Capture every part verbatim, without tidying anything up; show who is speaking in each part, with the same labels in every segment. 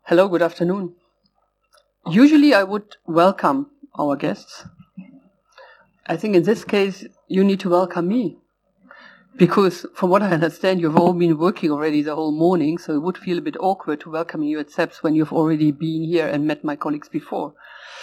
Speaker 1: Hello, good afternoon. Usually I would welcome our guests. I think in this case you need to welcome me. Because from what I understand, you've all been working already the whole morning, so it would feel a bit awkward to welcome you at SEPS when you've already been here and met my colleagues before.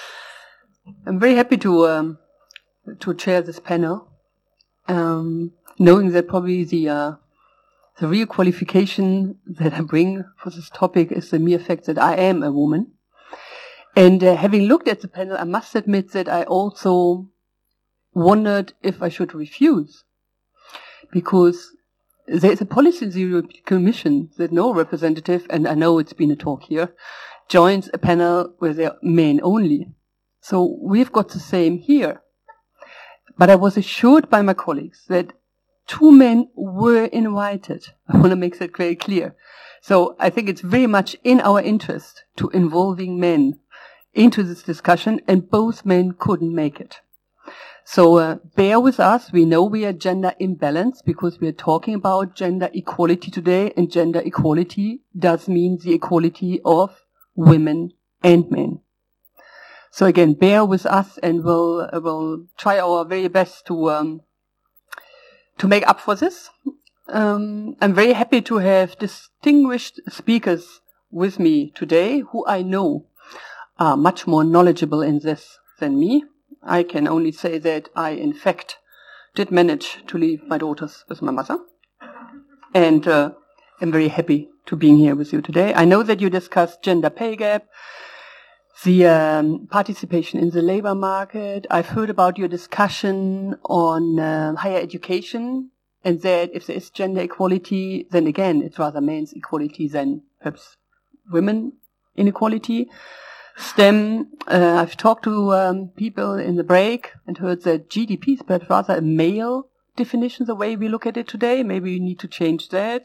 Speaker 1: I'm very happy to um, to chair this panel, um, knowing that probably the uh, the real qualification that I bring for this topic is the mere fact that I am a woman. And uh, having looked at the panel, I must admit that I also wondered if I should refuse. Because there is a policy in the European Commission that no representative, and I know it's been a talk here, joins a panel where they're men only. So we've got the same here. But I was assured by my colleagues that two men were invited. I want to make that very clear. So I think it's very much in our interest to involving men into this discussion, and both men couldn't make it. So uh, bear with us. We know we are gender imbalanced because we are talking about gender equality today, and gender equality does mean the equality of women and men. So again, bear with us, and we'll uh, we'll try our very best to um, to make up for this. Um, I'm very happy to have distinguished speakers with me today who I know are much more knowledgeable in this than me. I can only say that I, in fact, did manage to leave my daughters with my mother. And uh, I'm very happy to be here with you today. I know that you discussed gender pay gap, the um, participation in the labor market. I've heard about your discussion on uh, higher education, and that if there is gender equality, then again, it's rather men's equality than perhaps women inequality. STEM, uh, I've talked to um, people in the break and heard that G D P is perhaps rather a male definition, the way we look at it today. Maybe we need to change that.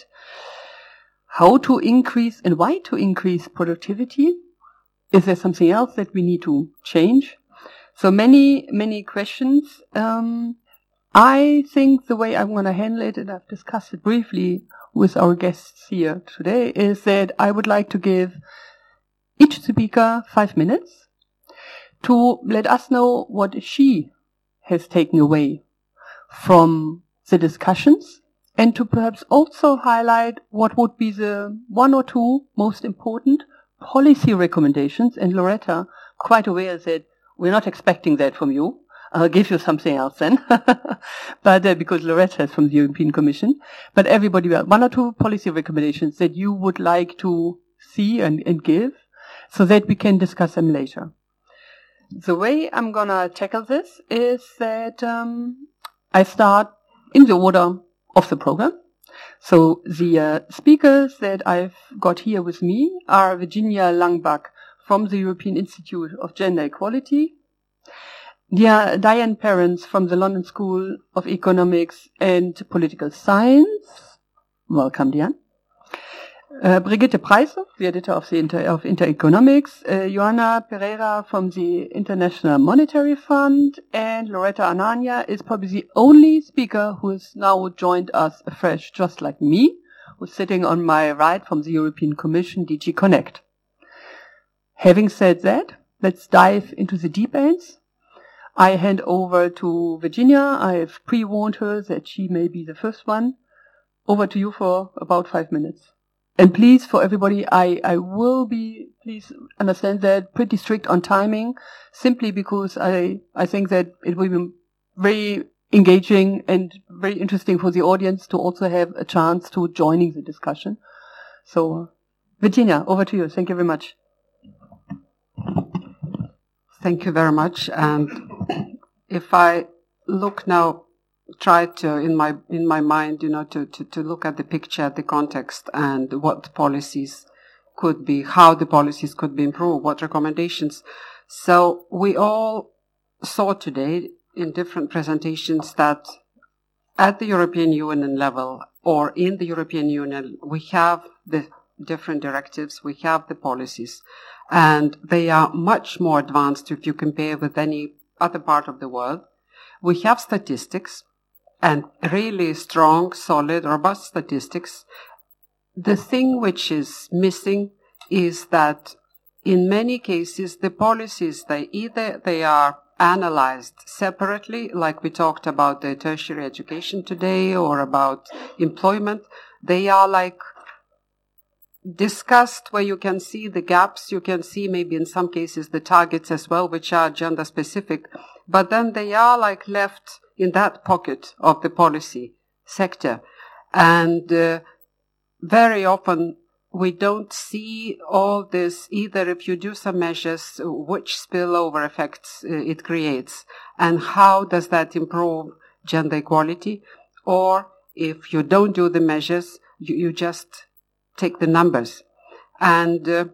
Speaker 1: How to increase and why to increase productivity? Is there something else that we need to change? So many, many questions. Um, I think the way I'm going to handle it, and I've discussed it briefly with our guests here today, is that I would like to give each speaker five minutes to let us know what she has taken away from the discussions, and to perhaps also highlight what would be the one or two most important policy recommendations. And Loretta, quite aware that we're not expecting that from you. I'll give you something else then. but uh, because Loretta is from the European Commission. But everybody, one or two policy recommendations that you would like to see and, and give, so that we can discuss them later. The way I'm going to tackle this is that um, I start in the order of the program. So the uh, speakers that I've got here with me are Virginia Langbach from the European Institute of Gender Equality, Dia- Diane Perrins from the London School of Economics and Political Science. Welcome, Diane. Uh, Brigitte Preiser, the editor of the Inter, of Intereconomics, uh, Joanna Pereira from the International Monetary Fund, and Loretta Anania is probably the only speaker who has now joined us afresh, just like me, who's sitting on my right from the European Commission, D G Connect. Having said that, let's dive into the deep ends. I hand over to Virginia. I've pre-warned her that she may be the first one. Over to you for about five minutes. And please, for everybody, I, I will be, please understand that, pretty strict on timing, simply because I, I think that it will be very engaging and very interesting for the audience to also have a chance to joining the discussion. So, Virginia, over to you. Thank you very much.
Speaker 2: Thank you very much. And if I look now, try to, in my in my mind, you know, to, to, to look at the picture, the context, and what policies could be, how the policies could be improved, what recommendations. So we all saw today in different presentations that at the European Union level or in the European Union, we have the different directives, we have the policies, and they are much more advanced if you compare with any other part of the world. We have statistics, and really strong, solid, robust statistics. The thing which is missing is that in many cases the policies, they either they are analyzed separately, like we talked about the tertiary education today or about employment. They are like discussed where you can see the gaps, you can see maybe in some cases the targets as well, which are gender specific, but then they are like left in that pocket of the policy sector. And uh, very often we don't see all this either. If you do some measures, which spillover effects uh, it creates and how does that improve gender equality, or if you don't do the measures, you, you just take the numbers. And uh,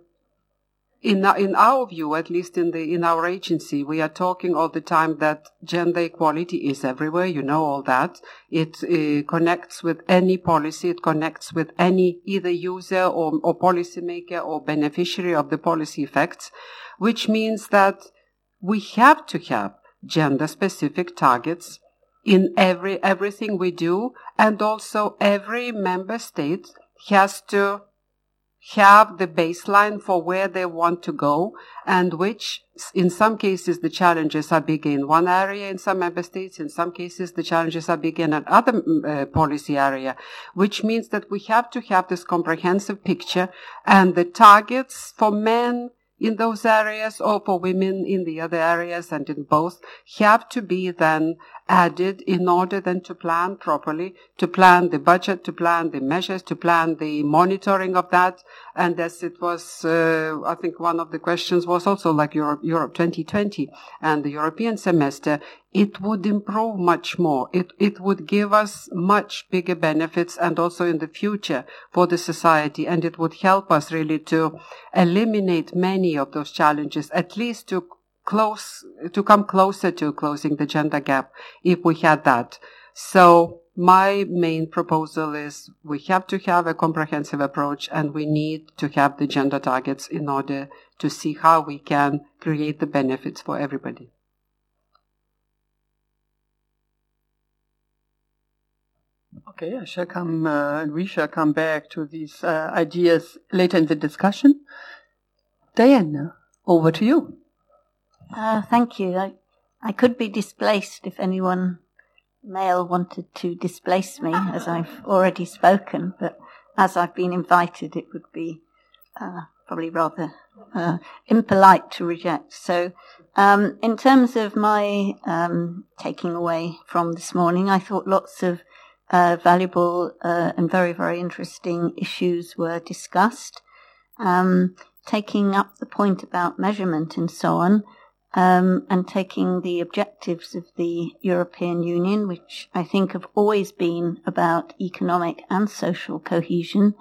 Speaker 2: in in our view, at least in the in our agency, we are talking all the time that gender equality is everywhere. You know all that. It uh, connects with any policy. It connects with any either user or, or policymaker or beneficiary of the policy effects, which means that we have to have gender-specific targets in every everything we do, and also every member state has to have the baseline for where they want to go, and which in some cases the challenges are bigger in one area in some member states, in some cases the challenges are bigger in another uh, policy area, which means that we have to have this comprehensive picture, and the targets for men in those areas or for women in the other areas and in both have to be then added in order then to plan properly, to plan the budget, to plan the measures, to plan the monitoring of that. And as it was, uh, I think one of the questions was also like Europe, Europe twenty twenty and the European semester, it would improve much more. It, it would give us much bigger benefits and also in the future for the society. And it would help us really to eliminate many of those challenges, at least to close, to come closer to closing the gender gap if we had that. So my main proposal is we have to have a comprehensive approach, and we need to have the gender targets in order to see how we can create the benefits for everybody.
Speaker 1: Okay, I shall come, uh, and we shall come back to these uh, ideas later in the discussion. Diana, over to you.
Speaker 3: Uh, thank you. I, I could be displaced if anyone male wanted to displace me, as I've already spoken, but as I've been invited, it would be uh, probably rather uh, impolite to reject. So um, in terms of my um, taking away from this morning, I thought lots of uh, valuable uh, and very, very interesting issues were discussed. Um, taking up the point about measurement and so on, Um, and taking the objectives of the European Union, which I think have always been about economic and social cohesion.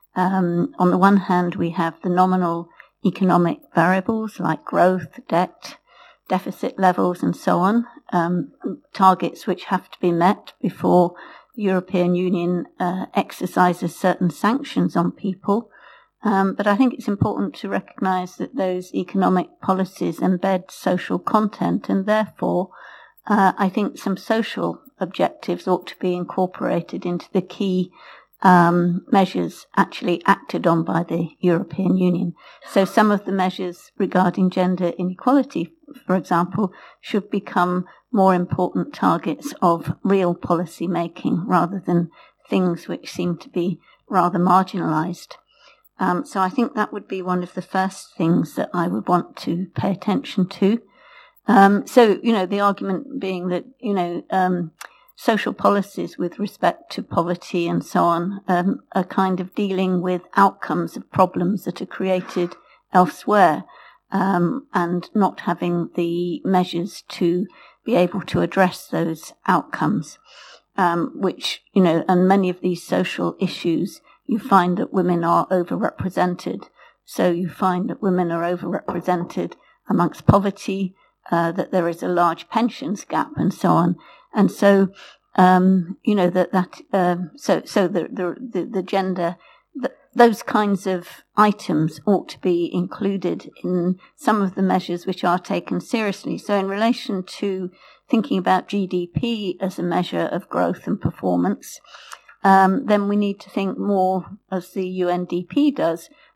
Speaker 3: Um, on the one hand, we have the nominal economic variables like growth, debt, deficit levels, and so on, um, targets which have to be met before the European Union uh, exercises certain sanctions on people. Um, but I think it's important to recognise that those economic policies embed social content, and therefore uh, I think some social objectives ought to be incorporated into the key um, measures actually acted on by the European Union. So some of the measures regarding gender inequality, for example, should become more important targets of real policy making rather than things which seem to be rather marginalised. Um, so I think that would be one of the first things that I would want to pay attention to. Um, so, you know, the argument being that, you know, um, social policies with respect to poverty and so on um, are kind of dealing with outcomes of problems that are created elsewhere um, and not having the measures to be able to address those outcomes, um, which, you know, and many of these social issues, you find that women are overrepresented. So you find that women are overrepresented amongst poverty, uh, that there is a large pensions gap, and so on. And so, um, you know, that that um, so so the the the gender, the, those kinds of items ought to be included in some of the measures which are taken seriously. So in relation to thinking about G D P as a measure of growth and performance, Um, then we need to think more, as the U N D P does,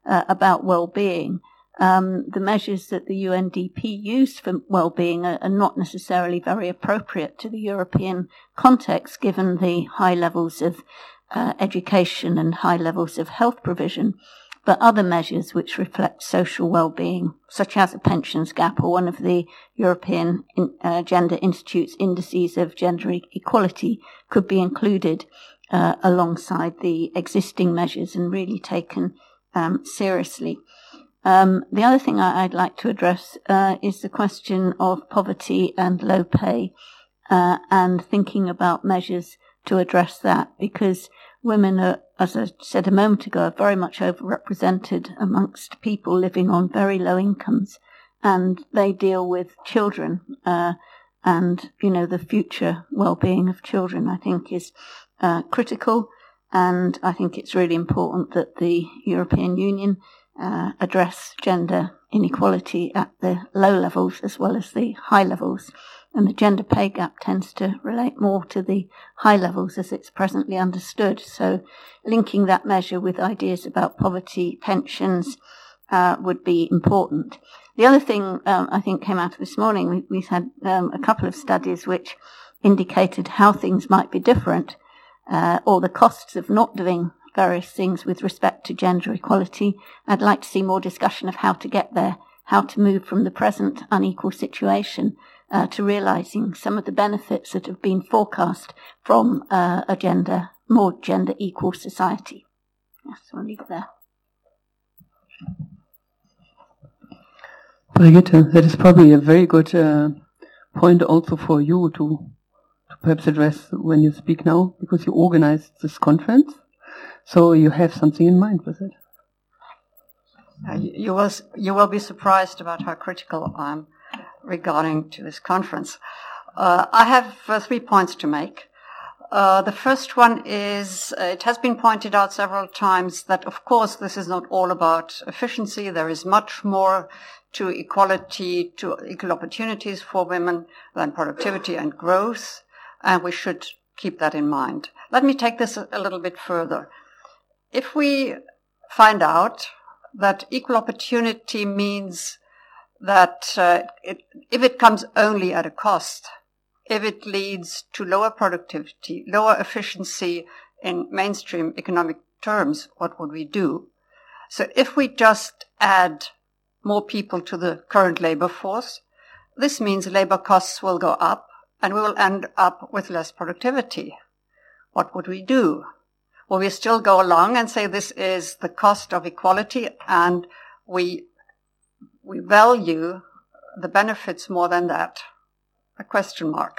Speaker 3: uh, about well-being, um, the measures that the U N D P used for well-being are, are not necessarily very appropriate to the European context, given the high levels of uh, education and high levels of health provision. But other measures which reflect social well-being, such as a pensions gap or one of the European in, uh, Gender Institute's indices of gender e- equality, could be included uh, alongside the existing measures and really taken um, seriously. Um, the other thing I, I'd like to address uh, is the question of poverty and low pay, uh, and thinking about measures to address that, because women are, as I said a moment ago, are very much overrepresented amongst people living on very low incomes, and they deal with children, uh, and, you know, the future well-being of children, I think, is uh, critical, and I think it's really important that the European Union uh, address gender inequality at the low levels as well as the high levels. And the gender pay gap tends to relate more to the high levels as it's presently understood. So linking that measure with ideas about poverty, pensions, uh, would be important. The other thing um, I think came out of this morning, we, we've had um, a couple of studies which indicated how things might be different, uh, or the costs of not doing various things with respect to gender equality. I'd like to see more discussion of how to get there, how to move from the present unequal situation Uh, to realising some of the benefits that have been forecast from uh, a gender, more gender equal society. Yes, I'll leave it there.
Speaker 1: Brigitte, that is probably a very good uh, point also for you to, to perhaps address when you speak now, because you organized this conference, so you have something in mind with it.
Speaker 4: Uh, you, you, will, you will be surprised about how critical I'm regarding to this conference. Uh, I have uh, three points to make. Uh, the first one is, uh, it has been pointed out several times that, of course, this is not all about efficiency. There is much more to equality, to equal opportunities for women than productivity and growth, and we should keep that in mind. Let me take this a, a little bit further. If we find out that equal opportunity means that uh, it, if it comes only at a cost, if it leads to lower productivity, lower efficiency in mainstream economic terms, what would we do? So if we just add more people to the current labor force, this means labor costs will go up and we will end up with less productivity. What would we do? Will we still go along and say this is the cost of equality and we We value the benefits more than that? A question mark.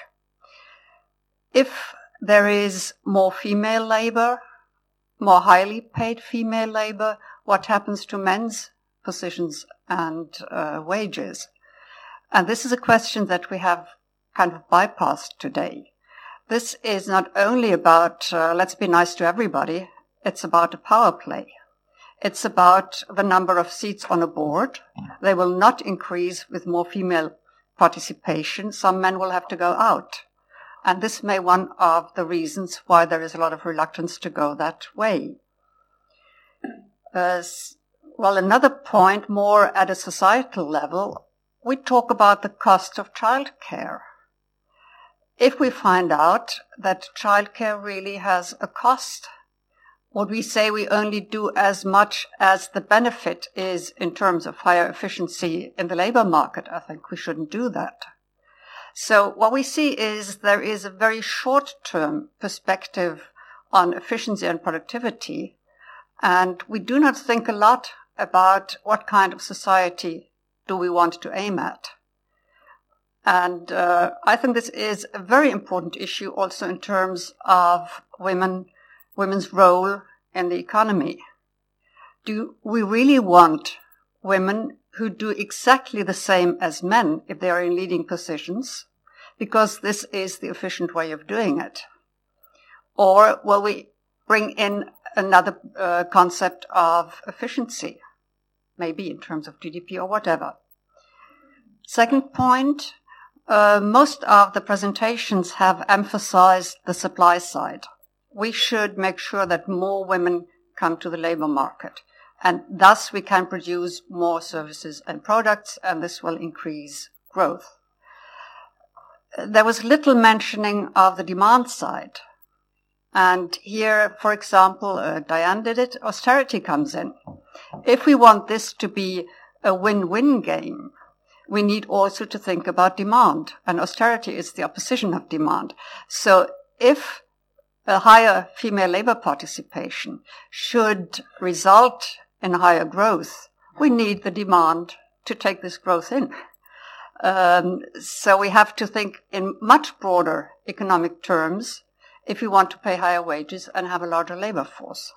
Speaker 4: If there is more female labor, more highly paid female labor, what happens to men's positions and uh, wages? And this is a question that we have kind of bypassed today. This is not only about uh, let's be nice to everybody, it's about a power play. It's about the number of seats on a board. They will not increase with more female participation. Some men will have to go out. And this may be one of the reasons why there is a lot of reluctance to go that way. Uh, well, another point more at a societal level, we talk about the cost of childcare. If we find out that childcare really has a cost, would we say we only do as much as the benefit is in terms of higher efficiency in the labor market? I think we shouldn't do that. So what we see is there is a very short-term perspective on efficiency and productivity, and we do not think a lot about what kind of society do we want to aim at. And uh, I think this is a very important issue also in terms of women women's role in the economy. Do we really want women who do exactly the same as men if they are in leading positions, because this is the efficient way of doing it? Or will we bring in another uh, concept of efficiency, maybe in terms of G D P or whatever? Second point, uh, most of the presentations have emphasized the supply side. We should make sure that more women come to the labor market. And thus we can produce more services and products, and this will increase growth. There was little mentioning of the demand side. And here, for example, uh, Diane did it, austerity comes in. If we want this to be a win-win game, we need also to think about demand. And austerity is the opposition of demand. So if a higher female labor participation should result in higher growth, we need the demand to take this growth in. Um, so we have to think in much broader economic terms if we want to pay higher wages and have a larger labor force.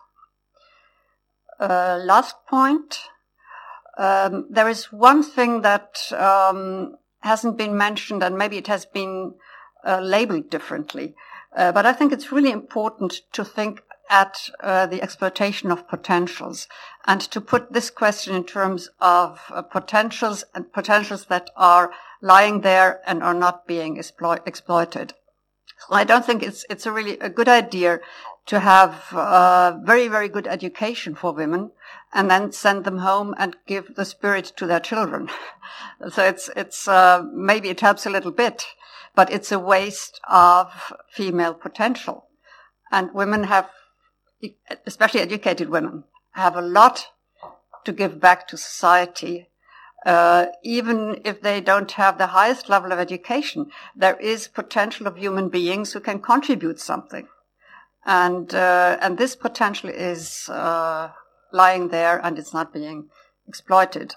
Speaker 4: Uh, last point. Um, there is one thing that um, hasn't been mentioned, and maybe it has been uh, labeled differently. Uh, but I think it's really important to think at uh, the exploitation of potentials, and to put this question in terms of uh, potentials and potentials that are lying there and are not being exploit- exploited. So I don't think it's it's a really a good idea to have uh, very, very good education for women and then send them home and give the spirit to their children. So it's it's uh, maybe it helps a little bit, but it's a waste of female potential. And women have, especially educated women, have a lot to give back to society. Uh, even if they don't have the highest level of education, there is potential of human beings who can contribute something. And, uh, and this potential is, uh, lying there and it's not being exploited.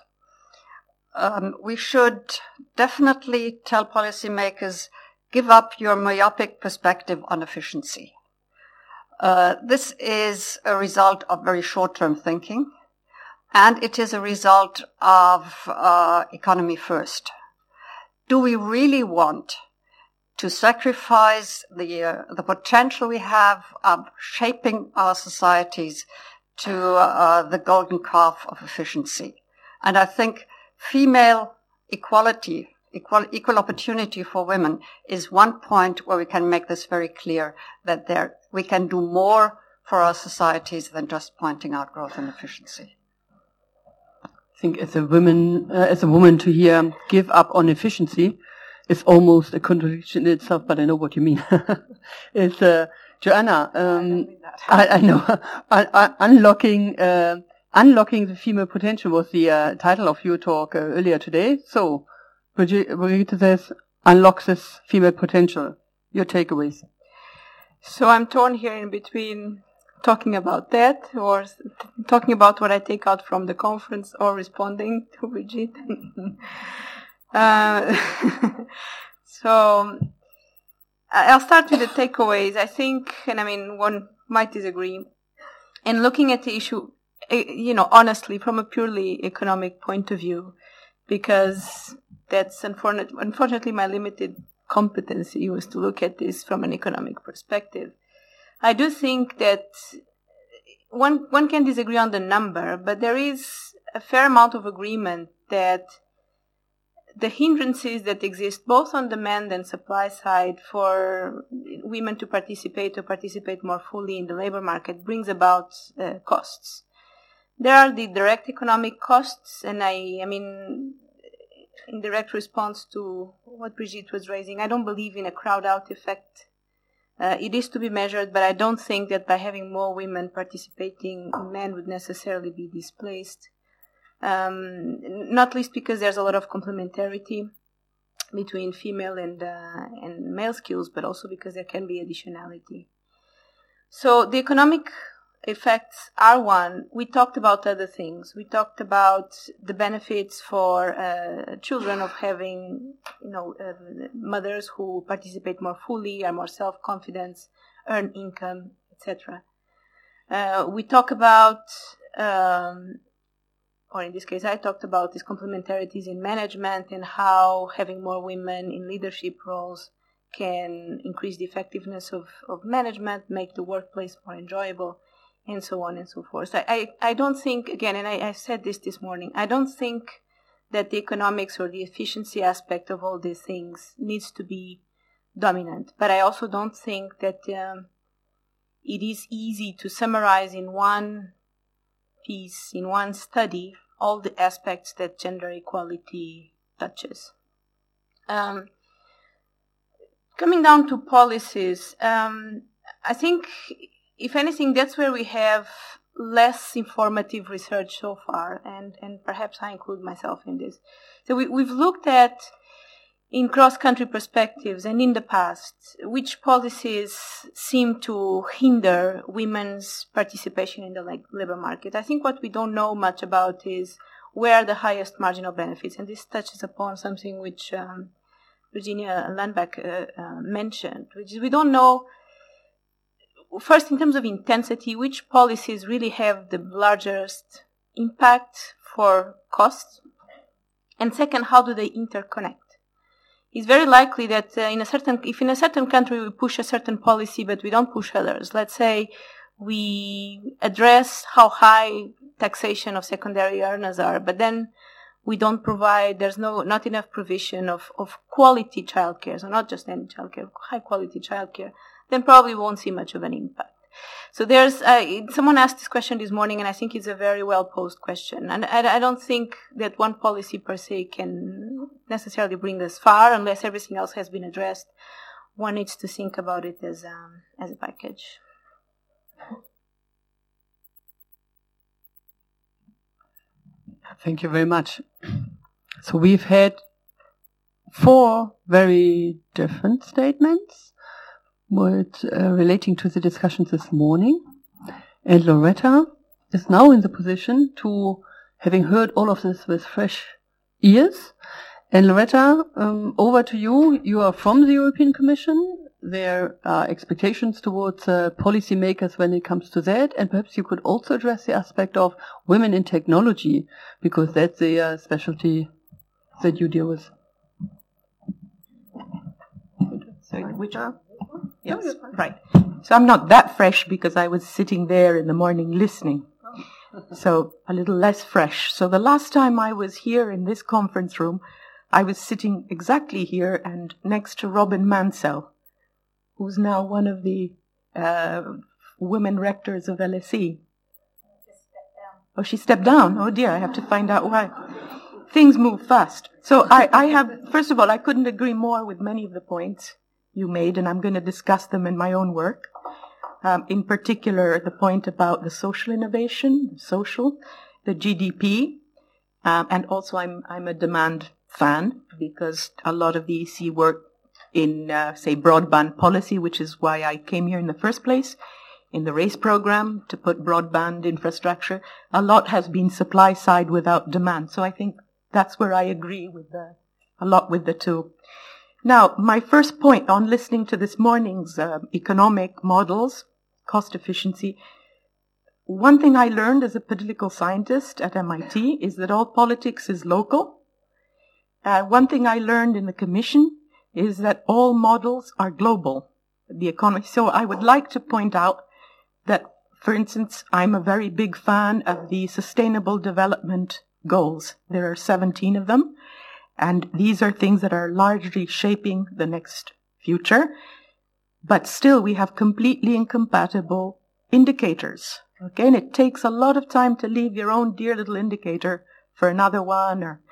Speaker 4: Um, we should definitely tell policymakers, give up your myopic perspective on efficiency. Uh, this is a result of very short-term thinking. And it is a result of uh, economy first. Do we really want to sacrifice the uh, the potential we have of shaping our societies to uh, the golden calf of efficiency? And I think female equality, equal, equal opportunity for women is one point where we can make this very clear, that there we can do more for our societies than just pointing out growth and efficiency.
Speaker 1: I think as a woman, uh, as a woman to hear give up on efficiency is almost a contradiction in itself, but I know what you mean. It's, uh, Joanna, um, I, I know, un- un- unlocking, uh, unlocking the female potential was the uh, title of your talk uh, earlier today. So, Brigitte says, unlock this female potential. Your takeaways.
Speaker 5: So I'm torn here in between talking about that, or talking about what I take out from the conference, or responding to Brigitte. uh, so I'll start with the takeaways. I think, and I mean, one might disagree, in looking at the issue, you know, honestly, from a purely economic point of view, because that's unfortunately, unfortunately my limited competency was to look at this from an economic perspective. I do think that one one can disagree on the number, but there is a fair amount of agreement that the hindrances that exist both on demand and supply side for women to participate to participate more fully in the labor market brings about uh, costs. There are the direct economic costs, and I, I mean, in direct response to what Brigitte was raising, I don't believe in a crowd-out effect. Uh, it is to be measured, but I don't think that by having more women participating, men would necessarily be displaced. Um, not least because there's a lot of complementarity between female and uh, and male skills, but also because there can be additionality. So the economic effects are one. We talked about other things. We talked about the benefits for uh, children of having, you know, uh, mothers who participate more fully, are more self-confident, earn income, et cetera. Uh, we talk about, um, or in this case, I talked about these complementarities in management and how having more women in leadership roles can increase the effectiveness of, of management, make the workplace more enjoyable, and so on and so forth. I, I, I don't think, again, and I, I said this this morning, I don't think that the economics or the efficiency aspect of all these things needs to be dominant. But I also don't think that um, it is easy to summarize in one piece, in one study, all the aspects that gender equality touches. Um, coming down to policies, um, I think, if anything, that's where we have less informative research so far, and, and perhaps I include myself in this. So we, we've looked at, in cross-country perspectives and in the past, which policies seem to hinder women's participation in the labor market. I think what we don't know much about is where are the highest marginal benefits, and this touches upon something which um, Virginia Landback uh, uh, mentioned, which is we don't know, first in terms of intensity, which policies really have the largest impact for costs, and second, how do they interconnect? It's very likely that uh, in a certain, if in a certain country we push a certain policy but we don't push others, let's say we address how high taxation of secondary earners are, but then we don't provide, there's no, not enough provision of, of quality childcare, so not just any childcare, high quality childcare, then probably won't see much of an impact. So there's, uh, someone asked this question this morning, and I think it's a very well posed question. And I, I don't think that one policy per se can necessarily bring us far unless everything else has been addressed. One needs to think about it as, um, as a package.
Speaker 1: Thank you very much. So we've had four very different statements with, uh, relating to the discussions this morning. And Loretta is now in the position to, having heard all of this with fresh ears. And Loretta, um, over to you. You are from the European Commission. There are expectations towards uh, policymakers when it comes to that. And perhaps you could also address the aspect of women in technology, because that's the uh, specialty that you deal with.
Speaker 6: So, which are? Yes, right. So I'm not that fresh because I was sitting there in the morning listening. So a little less fresh. So the last time I was here in this conference room, I was sitting exactly here and next to Robin Mansell, who's now one of the uh, women rectors of L S E. Oh, she stepped down. Oh dear, I have to find out why. Things move fast. So I, I have, first of all, I couldn't agree more with many of the points you made, and I'm going to discuss them in my own work. Um, in particular, the point about the social innovation, social, the G D P, um, and also I'm I'm a demand fan because a lot of the E C work in, uh, say, broadband policy, which is why I came here in the first place, in the RACE program to put broadband infrastructure. A lot has been supply side without demand, so I think that's where I agree with the, a lot with the two. Now, my first point on listening to this morning's uh, economic models, cost efficiency, one thing I learned as a political scientist at M I T is that all politics is local. Uh, one thing I learned in the Commission is that all models are global, the economy. So I would like to point out that, for instance, I'm a very big fan of the Sustainable Development Goals. There are seventeen of them. And these are things that are largely shaping the next future. But still, we have completely incompatible indicators. Okay, and it takes a lot of time to leave your own dear little indicator for another one. Or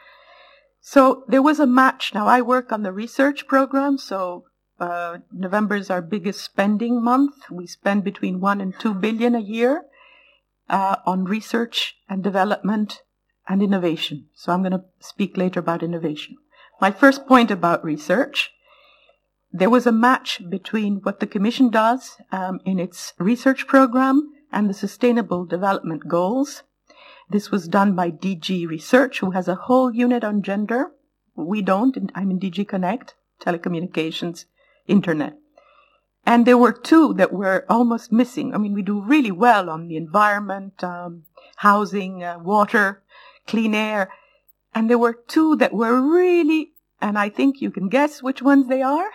Speaker 6: So there was a match. Now, I work on the research program, so uh, November is our biggest spending month. We spend between one and two billion a year uh, on research and development and innovation. So I'm going to speak later about innovation. My first point about research, there was a match between what the Commission does um, in its research program and the Sustainable Development Goals. This was done by D G Research, who has a whole unit on gender. We don't. I'm in D G Connect, telecommunications, internet. And there were two that were almost missing. I mean, we do really well on the environment, um, housing, uh, water, clean air. And there were two that were really, and I think you can guess which ones they are.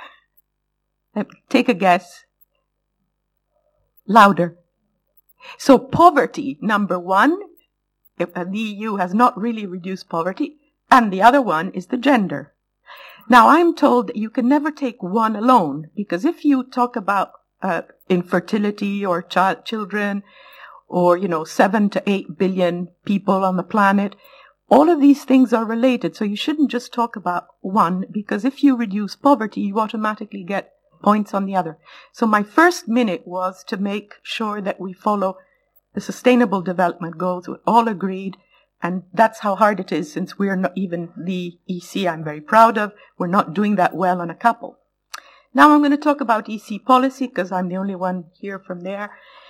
Speaker 6: Take a guess. Louder. So poverty, number one, the E U has not really reduced poverty, and the other one is the gender. Now, I'm told that you can never take one alone, because if you talk about uh, infertility or child, children, or, you know, seven to eight billion people on the planet. All of these things are related, so you shouldn't just talk about one, because if you reduce poverty, you automatically get points on the other. So my first minute was to make sure that we follow the Sustainable Development Goals. We're all agreed, and that's how hard it is, since we're not even the E C I'm very proud of. We're not doing that well on a couple. Now I'm going to talk about E C policy, because I'm the only one here from there.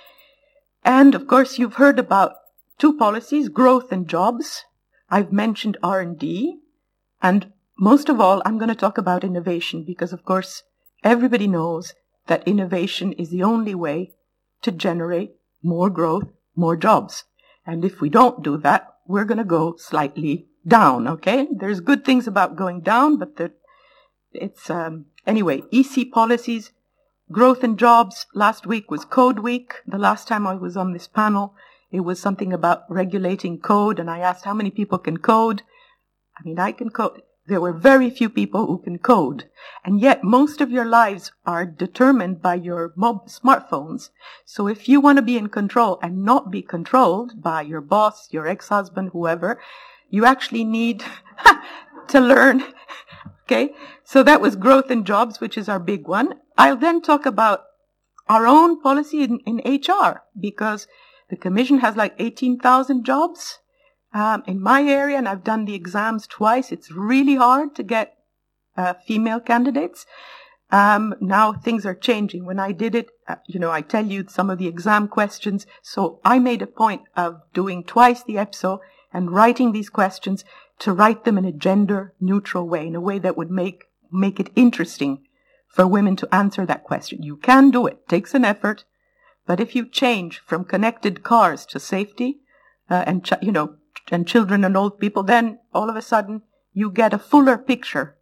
Speaker 6: And, of course, you've heard about two policies, growth and jobs. I've mentioned R and D. And most of all, I'm going to talk about innovation, because, of course, everybody knows that innovation is the only way to generate more growth, more jobs. And if we don't do that, we're going to go slightly down, okay? There's good things about going down, but the, it's, um, anyway, E C policies, growth and jobs. Last week was Code Week. The last time I was on this panel, it was something about regulating code, and I asked how many people can code. I mean, I can code. There were very few people who can code. And yet most of your lives are determined by your mob smartphones. So if you want to be in control and not be controlled by your boss, your ex-husband, whoever, you actually need to learn. Okay? So that was growth and jobs, which is our big one. I'll then talk about our own policy in, in H R, because the Commission has like eighteen thousand jobs. Um, in my area, and I've done the exams twice, it's really hard to get uh, female candidates. Um, now things are changing. When I did it, uh, you know, I tell you some of the exam questions. So I made a point of doing twice the E P S O and writing these questions to write them in a gender-neutral way, in a way that would make make it interesting for women to answer that question. You can do it. It takes an effort. But if you change from connected cars to safety, uh, and, ch- you know, and children and old people, then all of a sudden you get a fuller picture.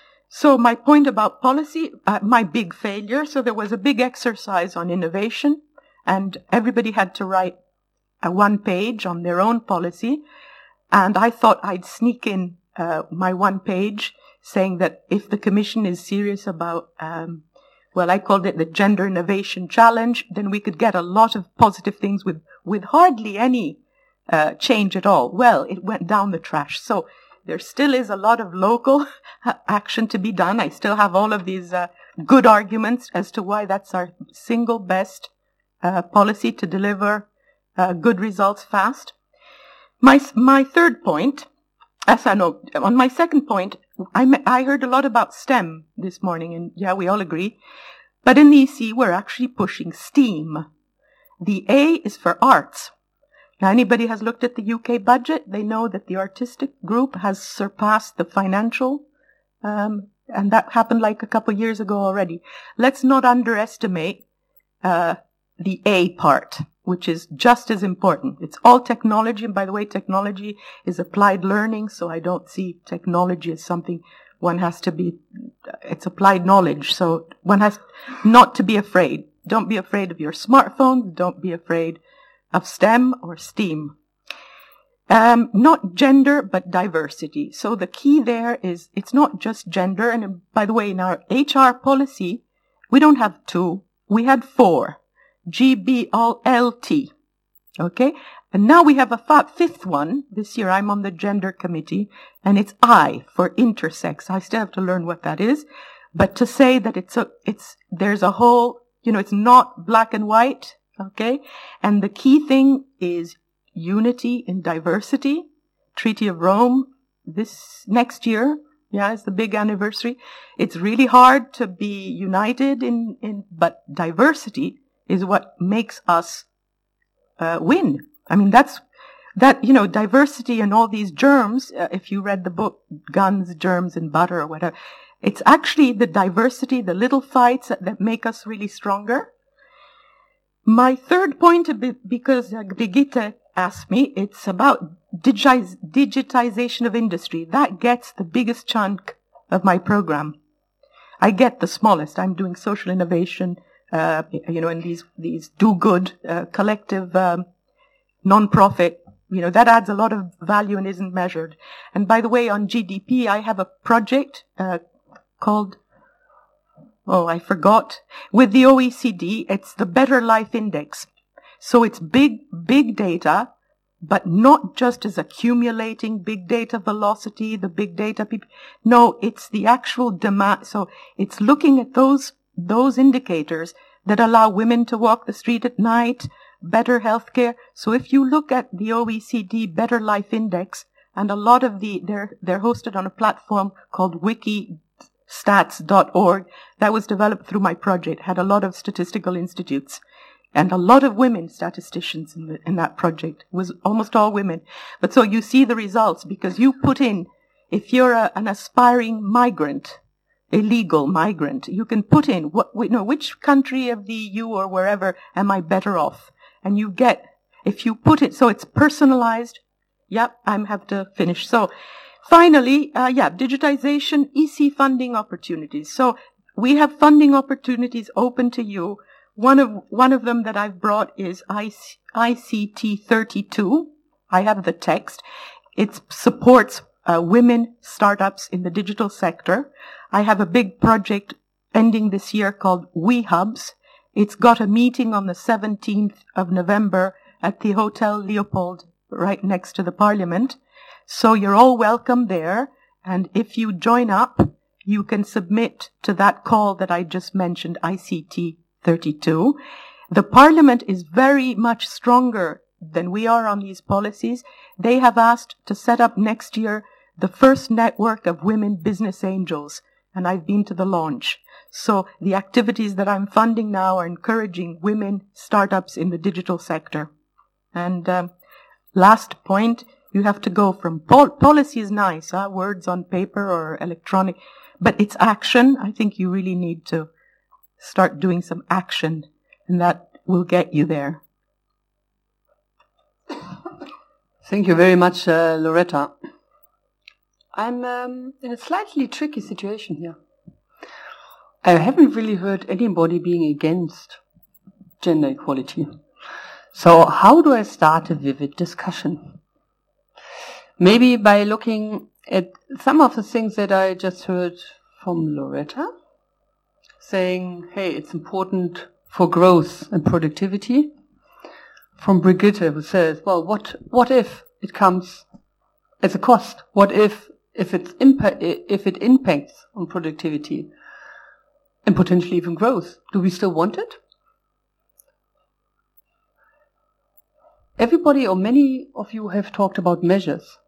Speaker 6: So my point about policy, uh, my big failure, so there was a big exercise on innovation, and everybody had to write a one page on their own policy, and I thought I'd sneak in uh, my one page saying that if the Commission is serious about, um, well, I called it the Gender Innovation Challenge, then we could get a lot of positive things with, with hardly any Uh, change at all. Well, it went down the trash. So there still is a lot of local action to be done. I still have all of these uh, good arguments as to why that's our single best uh, policy to deliver uh, good results fast. My my third point, as I know, on my second point, I, I heard a lot about STEM this morning, and yeah, we all agree. But in the E C, we're actually pushing STEAM. The A is for arts. Now, anybody has looked at the U K budget, they know that the artistic group has surpassed the financial, um, and that happened like a couple of years ago already. Let's not underestimate uh, the A part, which is just as important. It's all technology, and by the way, technology is applied learning, so I don't see technology as something one has to be, it's applied knowledge, so one has not to be afraid. Don't be afraid of your smartphone, don't be afraid of STEM or STEAM. Um, not gender, but diversity. So the key there is it's not just gender. And by the way, in our H R policy, we don't have two. We had four. G, B, L, T. Okay? And now we have a f- fifth one. This year I'm on the gender committee, and it's I for intersex. I still have to learn what that is. But to say that it's a, it's, there's a whole, you know, it's not black and white. Okay? And the key thing is unity in diversity. Treaty of Rome this next year, yeah, it's the big anniversary. It's really hard to be united in, in but diversity is what makes us uh, win. I mean, that's, that, you know, diversity and all these germs, uh, if you read the book, Guns, Germs, and Butter or whatever, it's actually the diversity, the little fights that, that make us really stronger. My third point, because Brigitte asked me, it's about digitize, digitization of industry. That gets the biggest chunk of my program. I get the smallest. I'm doing social innovation, uh, you know, and these, these do-good, uh, collective, um, non-profit, you know, that adds a lot of value and isn't measured. And by the way, on G D P, I have a project, uh, called Oh, I forgot. With the O E C D, it's the Better Life Index. So it's big, big data, but not just as accumulating big data velocity, the big data people. No, it's the actual demand. So it's looking at those, those indicators that allow women to walk the street at night, better healthcare. So if you look at the O E C D Better Life Index, and a lot of the, they're, they're hosted on a platform called wikistats dot org that was developed through my project, had a lot of statistical institutes and a lot of women statisticians in, the, in that project. It was almost all women. But so you see the results because you put in, if you're a, an aspiring migrant, illegal migrant, you can put in what, you know, which country of the E U or wherever am I better off? And you get, if you put it, so it's personalized. Yep, I have to finish. So finally, uh, yeah, digitization, E C funding opportunities. So we have funding opportunities open to you. One of, one of them that I've brought is I C T thirty-two. I have the text. It supports uh, women startups in the digital sector. I have a big project ending this year called WeHubs. It's got a meeting on the seventeenth of November at the Hotel Leopold right next to the Parliament. So you're all welcome there. And if you join up, you can submit to that call that I just mentioned, I C T thirty-two. The Parliament is very much stronger than we are on these policies. They have asked to set up next year the first network of women business angels. And I've been to the launch. So the activities that I'm funding now are encouraging women startups in the digital sector. And um, last point, you have to go from pol- policy is nice, huh? Words on paper or electronic, but it's action. I think you really need to start doing some action, and that will get you there.
Speaker 1: Thank you very much, uh, Loretta. I'm um, in a slightly tricky situation here. I haven't really heard anybody being against gender equality. So how do I start a vivid discussion? Maybe by looking at some of the things that I just heard from Loretta, saying, hey, it's important for growth and productivity. From Brigitte, who says, well, what what if it comes as a cost? What if if it's impa- if it impacts on productivity and potentially even growth? Do we still want it? Everybody or many of you have talked about measures.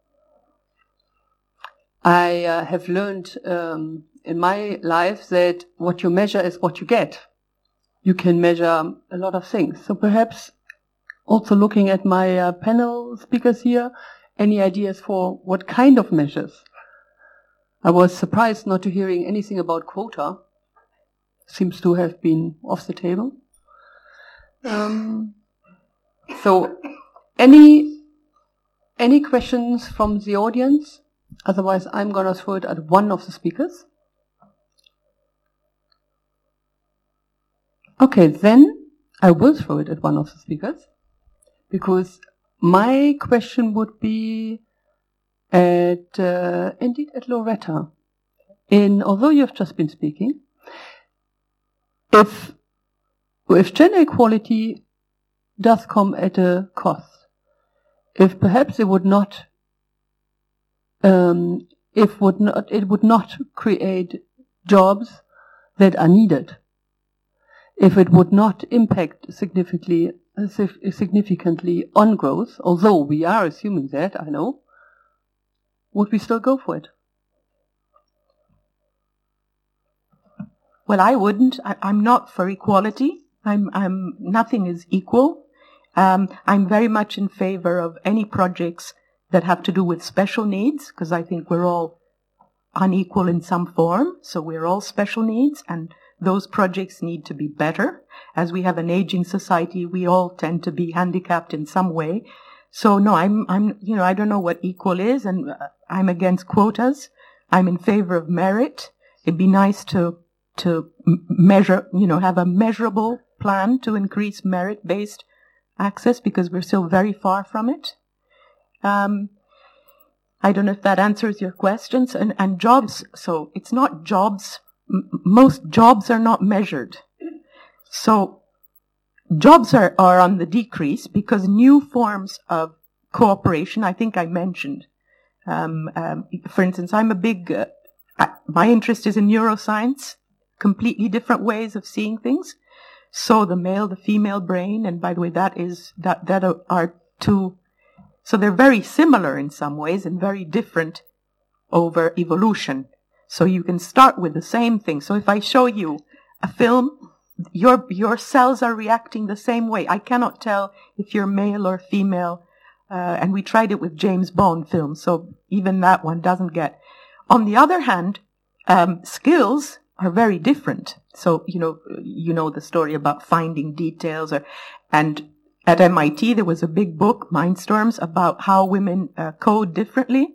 Speaker 1: I uh, have learned um, in my life that what you measure is what you get. You can measure a lot of things. So perhaps also looking at my uh, panel speakers here, any ideas for what kind of measures? I was surprised not to hearing anything about quota. Seems to have been off the table. Um, so, any any questions from the audience? Otherwise, I'm going to throw it at one of the speakers. Okay, then I will throw it at one of the speakers, because my question would be at uh, indeed at Loretta. In although you have just been speaking, if if gender equality does come at a cost, if perhaps it would not, um, if would not, it would not create jobs that are needed, if it would not impact significantly significantly on growth, although we are assuming that, I know, would we still go for it?
Speaker 6: Well, I wouldn't. I, I'm not for equality. I'm, I'm, nothing is equal. Um, I'm very much in favor of any projects that have to do with special needs, because I think we're all unequal in some form. So we're all special needs, and those projects need to be better. As we have an aging society, we all tend to be handicapped in some way. So no, I'm, I'm, you know, I don't know what equal is, and I'm against quotas. I'm in favor of merit. It'd be nice to, to measure, you know, have a measurable plan to increase merit-based access, because we're still very far from it. Um, I don't know if that answers your questions. And, and jobs, so it's not jobs. M- most jobs are not measured. So jobs are, are on the decrease because new forms of cooperation, I think I mentioned. Um, um, for instance, I'm a big, uh, I, my interest is in neuroscience, completely different ways of seeing things. So the male, the female brain, and by the way, that is, that, that are two, so they're very similar in some ways and very different over evolution. So you can start with the same thing. So if I show you a film, your, your cells are reacting the same way. I cannot tell if you're male or female. Uh, and we tried it with James Bond films, so even that one doesn't get. On the other hand, um, skills are very different. So, you know, you know the story about finding details, or, and at M I T there was a big book, Mindstorms, about how women uh, code differently.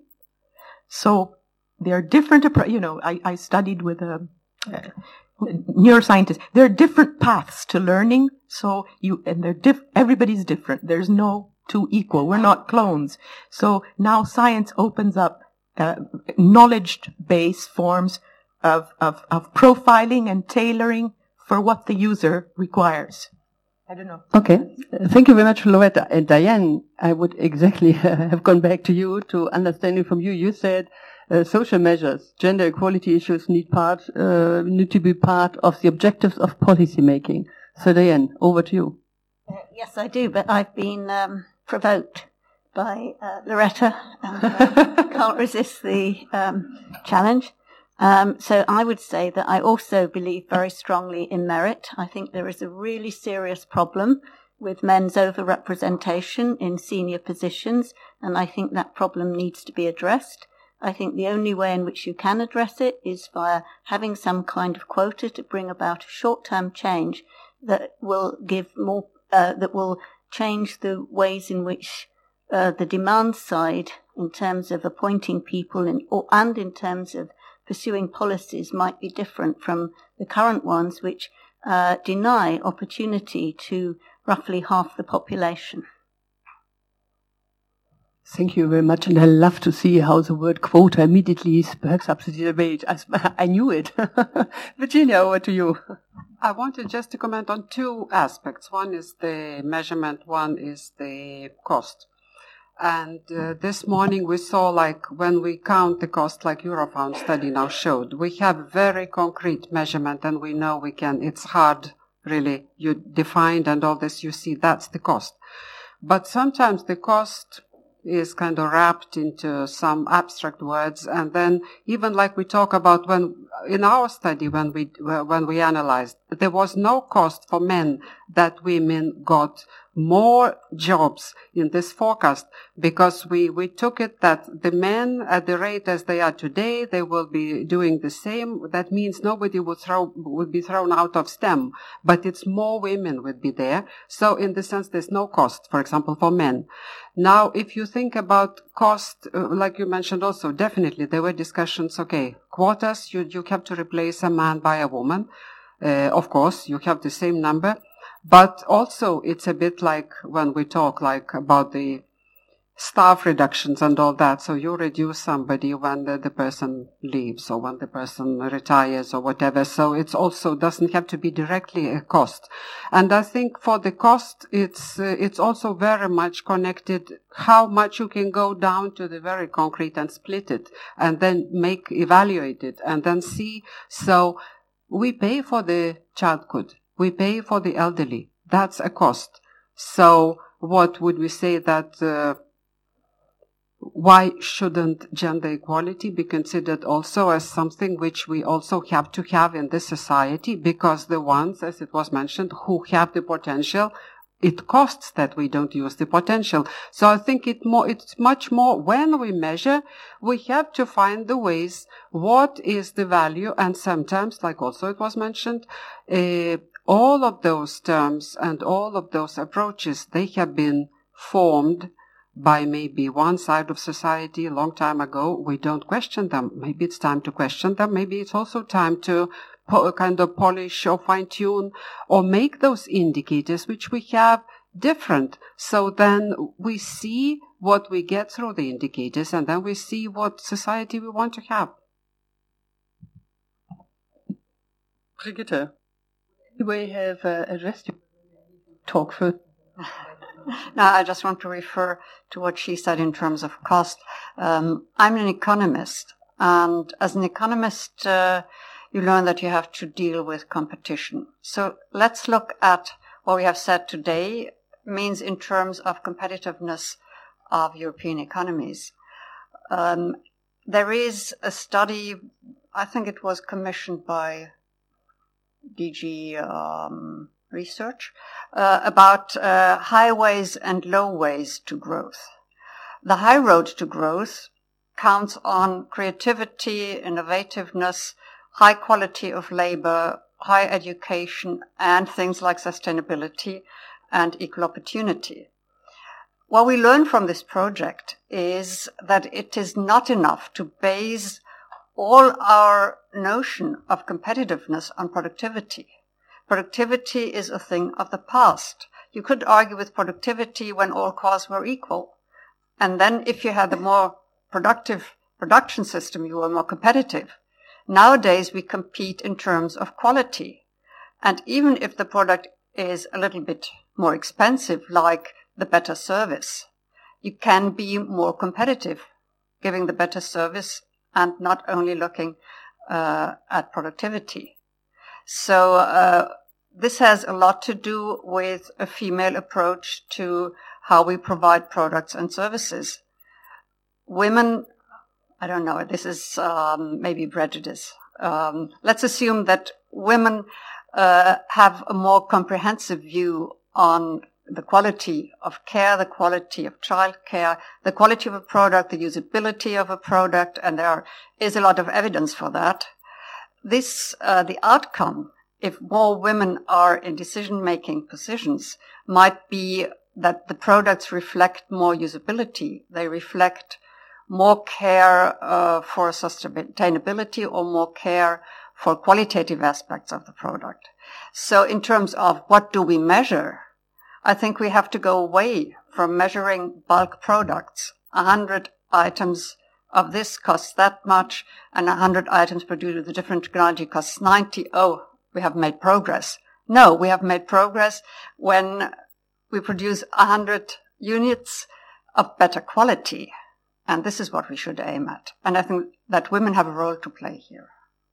Speaker 6: So there are different, you know, I, I studied with a, a neuroscientist. There are different paths to learning. So you, and they're diff, everybody's different. There's no two equal. We're not clones. So now science opens up uh, knowledge-based forms of, of, of profiling and tailoring for what the user requires. I don't know.
Speaker 1: Okay. Thank you very much, Loretta. And Diane, I would exactly have gone back to you to understanding from you. You said uh, social measures, gender equality issues need part, uh, need to be part of the objectives of policy making. So Diane, over to you.
Speaker 3: Uh, yes, I do, but I've been um, provoked by uh, Loretta and uh, can't resist the um, challenge. Um, so I would say that I also believe very strongly in merit. I think there is a really serious problem with men's overrepresentation in senior positions, and I think that problem needs to be addressed. I think the only way in which you can address it is via having some kind of quota to bring about a short-term change that will give more Uh, that will change the ways in which uh, the demand side, in terms of appointing people in, or, and in terms of pursuing policies, might be different from the current ones, which uh, deny opportunity to roughly half the population.
Speaker 1: Thank you very much, and I love to see how the word quota immediately spurts up the debate. I, I knew it. Virginia, over to you.
Speaker 2: I wanted just to comment on two aspects. One is the measurement, one is the cost. And uh, this morning we saw, like, when we count the cost, like Eurofound study now showed, we have very concrete measurement, and we know we can, it's hard, really, you defined and all this, you see that's the cost. But sometimes the cost is kind of wrapped into some abstract words, and then even like we talk about when in our study when we when we analyzed, there was no cost for men that women got more jobs in this forecast, because we we took it that the men at the rate as they are today, they will be doing the same. That means nobody would throw would be thrown out of STEM, but it's more women would be there. So in the sense, there's no cost, for example, for men. Now, if you think about cost, uh, like you mentioned also, definitely there were discussions, okay, quotas, you, you have to replace a man by a woman. Uh, of course, you have the same number. But also, it's a bit like when we talk like about the staff reductions and all that. So you reduce somebody when the, the person leaves or when the person retires or whatever. So it's also doesn't have to be directly a cost. And I think for the cost, it's uh, it's also very much connected how much you can go down to the very concrete and split it and then make evaluate it and then see. So we pay for the childhood. We pay for the elderly. That's a cost. So what would we say that uh, why shouldn't gender equality be considered also as something which we also have to have in this society? Because the ones, as it was mentioned, who have the potential, it costs that we don't use the potential. So I think it more, it's much more when we measure, we have to find the ways, what is the value, and sometimes, like also it was mentioned, uh, all of those terms and all of those approaches, they have been formed by maybe one side of society a long time ago. We don't question them. Maybe it's time to question them. Maybe it's also time to po- kind of polish or fine-tune or make those indicators which we have different. So then we see what we get through the indicators, and then we see what society we want to have.
Speaker 1: Brigitte, we have uh, addressed you. talk first.
Speaker 4: Now, I just want to refer to what she said in terms of cost. Um, I'm an economist, and as an economist, uh, you learn that you have to deal with competition. So let's look at what we have said today means in terms of competitiveness of European economies. Um, there is a study, I think it was commissioned by D G um, Research, uh, about uh, highways and lowways to growth. The high road to growth counts on creativity, innovativeness, high quality of labor, high education, and things like sustainability and equal opportunity. What we learn from this project is that it is not enough to base all our notion of competitiveness on productivity. Productivity is a thing of the past. You could argue with productivity when all cars were equal. And then if you had a more productive production system, you were more competitive. Nowadays, we compete in terms of quality. And even if the product is a little bit more expensive, like the better service, you can be more competitive, giving the better service and not only looking uh, at productivity. So uh, this has a lot to do with a female approach to how we provide products and services. Women, I don't know, this is um, maybe prejudice. Um, let's assume that women uh, have a more comprehensive view on the quality of care, the quality of childcare, the quality of a product, the usability of a product, and there is a lot of evidence for that. This, uh, the outcome, if more women are in decision-making positions, might be that the products reflect more usability. They reflect more care uh, for sustainability or more care for qualitative aspects of the product. So in terms of what do we measure, I think we have to go away from measuring bulk products. A hundred items of this costs that much, and a hundred items produced with a different technology costs ninety. Oh, we have made progress. No, we have made progress when we produce a hundred units of better quality. And this is what we should aim at. And I think that women have a role to play here.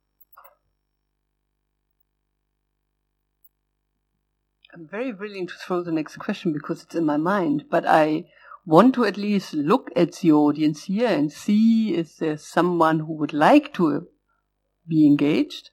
Speaker 1: I'm very willing to throw the next question because it's in my mind, but I want to at least look at the audience here and see if there's someone who would like to be engaged.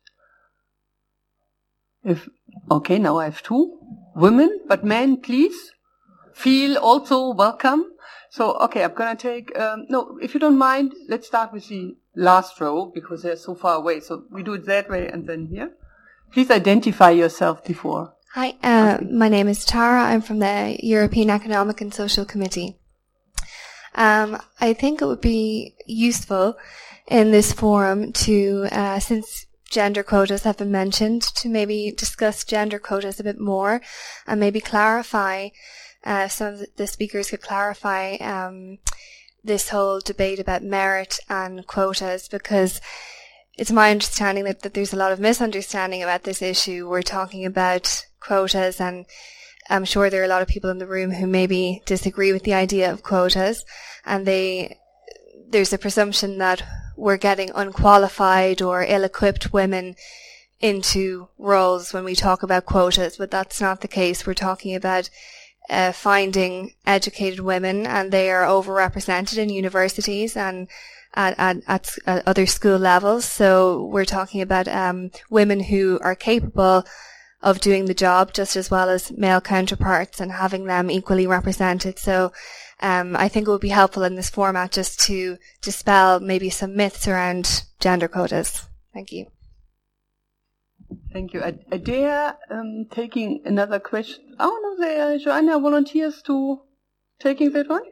Speaker 1: If, okay, now I have two women, but men, please feel also welcome. So, okay, I'm going to take, um, no, if you don't mind, let's start with the last row because they're so far away. So we do it that way and then here. Please identify yourself before.
Speaker 7: Hi, uh, my name is Tara. I'm from the European Economic and Social Committee. Um, I think it would be useful in this forum to, uh, since gender quotas have been mentioned, to maybe discuss gender quotas a bit more and maybe clarify, uh, some of the speakers could clarify um, this whole debate about merit and quotas, because it's my understanding that, that there's a lot of misunderstanding about this issue. We're talking about quotas, and I'm sure there are a lot of people in the room who maybe disagree with the idea of quotas, and they there's a presumption that we're getting unqualified or ill-equipped women into roles when we talk about quotas, but that's not the case. We're talking about uh, finding educated women, and they are overrepresented in universities and At, at, at, at other school levels. So we're talking about um, women who are capable of doing the job just as well as male counterparts and having them equally represented. So um, I think it would be helpful in this format just to dispel maybe some myths around gender quotas. Thank you.
Speaker 1: Thank you. Adea, um, taking another question. Oh, no, there are Joanna volunteers to taking that one?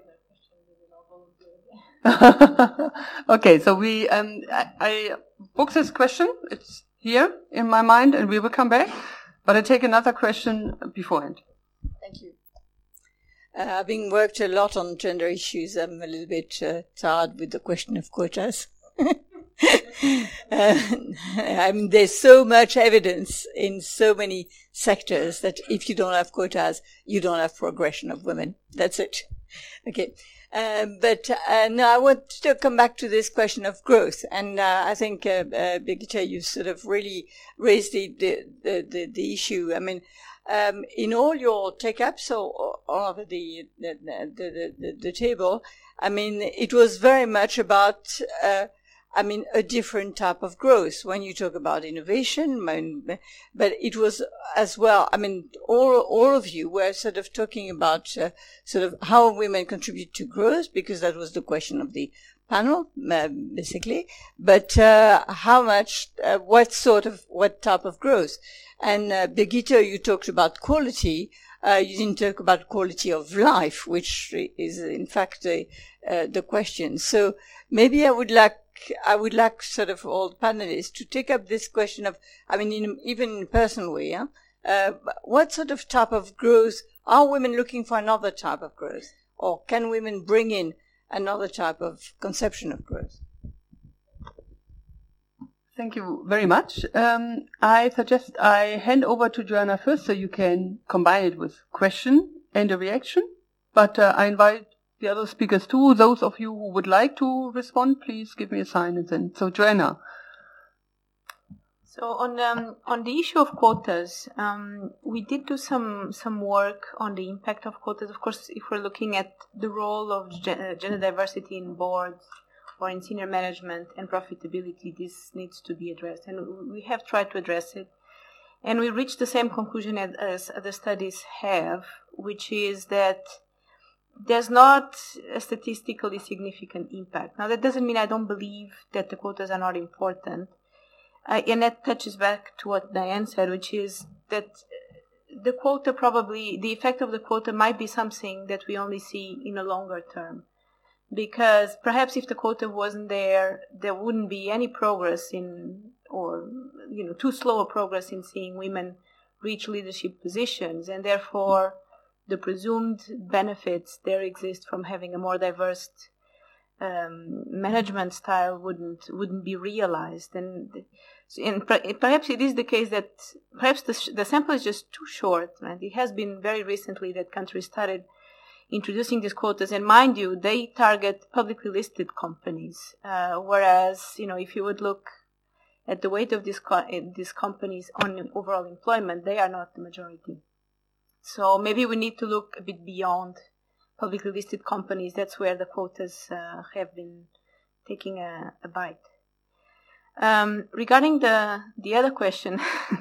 Speaker 1: Okay, so we, um, I, I booked this question. It's here in my mind, and we will come back. But I take another question beforehand.
Speaker 8: Thank you. Uh, having worked a lot on gender issues, I'm a little bit uh, tired with the question of quotas. uh, I mean, there's so much evidence in so many sectors that if you don't have quotas, you don't have progression of women. That's it. Okay. Um, but uh, now I want to come back to this question of growth, and uh, I think uh, uh, Birgitta, you sort of really raised the the the, the, the issue. I mean, um, in all your take-ups or all over the the, the the the table, I mean, it was very much about. Uh, I mean, a different type of growth when you talk about innovation, but it was as well, I mean, all, all of you were sort of talking about uh, sort of how women contribute to growth, because that was the question of the panel, uh, basically, but uh, how much, uh, what sort of, what type of growth. And uh, Birgitta, you talked about quality. Uh, you didn't talk about quality of life, which is in fact the, uh, the question. So maybe I would like I would like sort of all the panelists to take up this question of, I mean, in, even in a personal way, yeah? uh, what sort of type of growth, are women looking for another type of growth? Or can women bring in another type of conception of growth?
Speaker 1: Thank you very much. Um, I suggest I hand over to Joanna first so you can combine it with question and a reaction. But uh, I invite the other speakers too. Those of you who would like to respond, please give me a sign and then. So Joanna.
Speaker 5: So on um, on the issue of quotas, um, we did do some some work on the impact of quotas. Of course, if we're looking at the role of gen- gender diversity in boards or in senior management and profitability, this needs to be addressed, and we have tried to address it. And we reached the same conclusion as, as other studies have, which is that there's not a statistically significant impact. Now, that doesn't mean I don't believe that the quotas are not important. Uh, and that touches back to what Diane said, which is that the quota probably, the effect of the quota might be something that we only see in a longer term. Because perhaps if the quota wasn't there, there wouldn't be any progress in, or, you know, too slow a progress in seeing women reach leadership positions. And therefore, the presumed benefits there exist from having a more diverse um, management style wouldn't wouldn't be realized. And, and perhaps it is the case that perhaps the, the sample is just too short. Right? It has been very recently that countries started introducing these quotas, and mind you, they target publicly listed companies. Uh, whereas, you know, if you would look at the weight of these co- these companies on overall employment, they are not the majority. So maybe we need to look a bit beyond publicly listed companies. That's where the quotas uh, have been taking a, a bite. Um, regarding the the other question,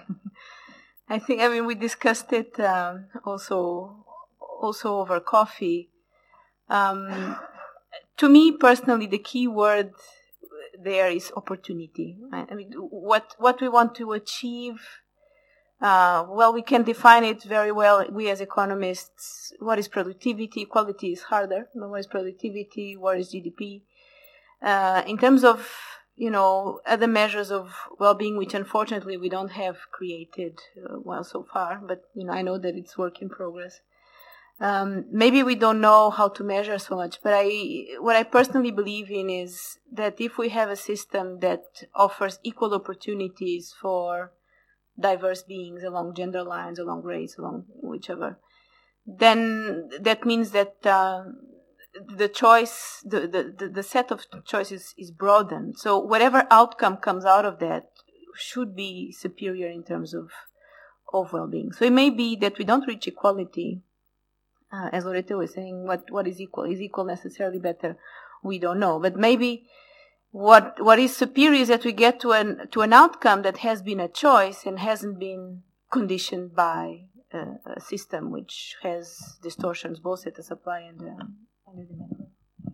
Speaker 5: I think I mean we discussed it um, also also over coffee. Um, to me personally, the key word there is opportunity. Right? I mean, what what we want to achieve. Uh, well, we can define it very well. We as economists, what is productivity? Quality is harder. What is productivity? What is G D P? Uh, in terms of, you know, other measures of well-being, which unfortunately we don't have created uh, well so far, but, you know, I know that it's work in progress. Um, maybe we don't know how to measure so much, but I, what I personally believe in is that if we have a system that offers equal opportunities for diverse beings along gender lines, along race, along whichever, then that means that uh, the choice, the, the, the set of choices is broadened. So whatever outcome comes out of that should be superior in terms of, of well-being. So it may be that we don't reach equality, uh, as Loreto was saying, what, what is equal? Is equal necessarily better? We don't know. But maybe What what is superior is that we get to an to an outcome that has been a choice and hasn't been conditioned by a, a system which has distortions both at the supply and the, and the demand.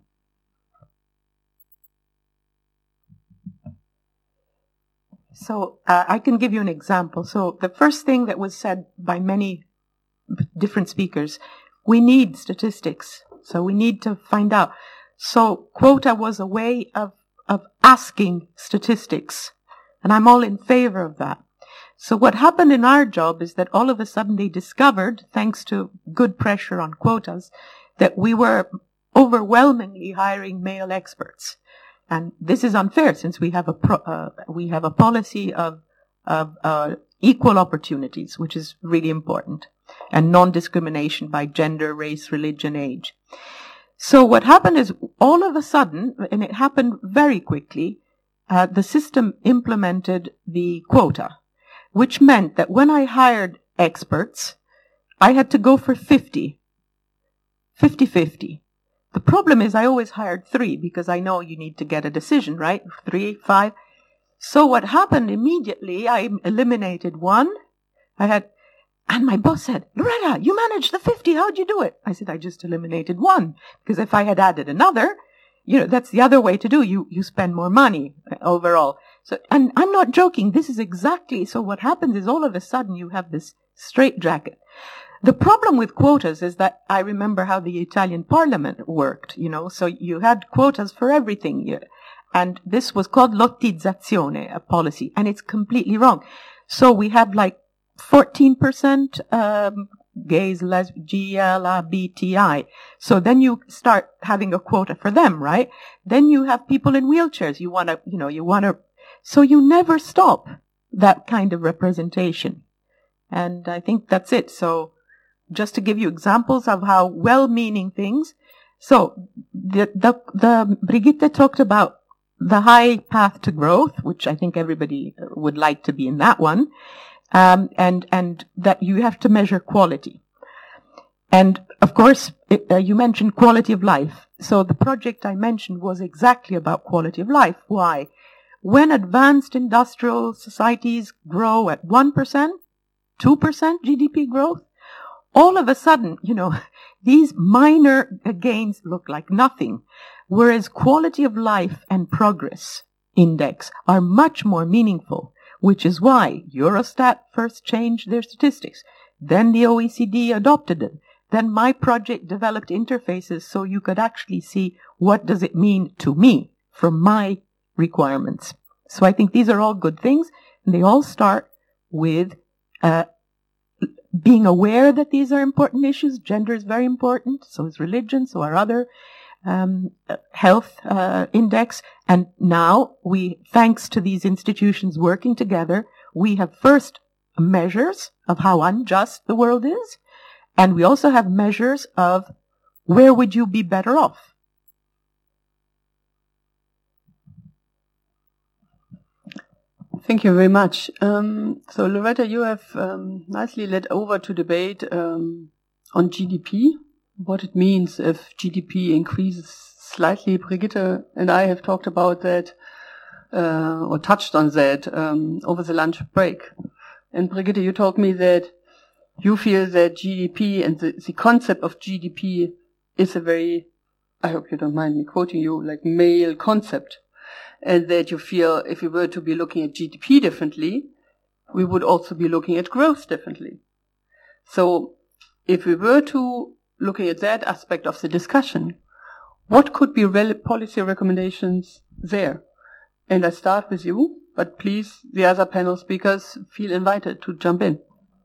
Speaker 6: So uh, I can give you an example. So the first thing that was said by many different speakers, we need statistics. So we need to find out. So quota was a way of of asking statistics. And I'm all in favor of that. So what happened in our job is that all of a sudden they discovered, thanks to good pressure on quotas, that we were overwhelmingly hiring male experts. And this is unfair since we have a pro, uh, we have a policy of of uh, equal opportunities, which is really important, and non-discrimination by gender, race, religion, age. So what happened is, all of a sudden, and it happened very quickly, uh, the system implemented the quota, which meant that when I hired experts, I had to go for fifty, fifty-fifty. The problem is I always hired three because I know you need to get a decision, right? Three, five. So what happened immediately, I eliminated one. I had, and my boss said, Loretta, you managed the fifty. How'd you do it? I said, I just eliminated one. Because if I had added another, you know, that's the other way to do. You, you spend more money overall. So, and I'm not joking. This is exactly, so what happens is all of a sudden you have this straitjacket. The problem with quotas is that I remember how the Italian parliament worked, you know, so you had quotas for everything. And this was called lottizzazione, a policy, and it's completely wrong. So we had like fourteen percent um, gays, lesbians, G L A B T I. So then you start having a quota for them, right? Then you have people in wheelchairs. You want to, you know, you want to, so you never stop that kind of representation. And I think that's it. So just to give you examples of how well-meaning things. So the, the, the Brigitte talked about the high path to growth, which I think everybody would like to be in that one. Um, and, and that you have to measure quality. And of course, it, uh, you mentioned quality of life. So the project I mentioned was exactly about quality of life. Why? When advanced industrial societies grow at one percent, two percent G D P growth, all of a sudden, you know, these minor gains look like nothing. Whereas quality of life and progress index are much more meaningful, which is why Eurostat first changed their statistics. Then the O E C D adopted them. Then my project developed interfaces so you could actually see what does it mean to me from my requirements. So I think these are all good things, and they all start with uh, being aware that these are important issues. Gender is very important, so is religion, so are other um, health uh, index. And now we, thanks to these institutions working together, we have first measures of how unjust the world is, and we also have measures of where would you be better off.
Speaker 1: Thank you very much. Um, so, Loretta, you have um, nicely led over to debate um, on G D P, what it means if G D P increases slightly. Brigitte and I have talked about that, uh, or touched on that um, over the lunch break. And Brigitte, you told me that you feel that G D P and the, the concept of G D P is a very, I hope you don't mind me quoting you, like male concept. And that you feel if we were to be looking at G D P differently, we would also be looking at growth differently. So if we were to looking at that aspect of the discussion, what could be rel- policy recommendations there? And I start with you, but please, the other panel speakers feel invited to jump in.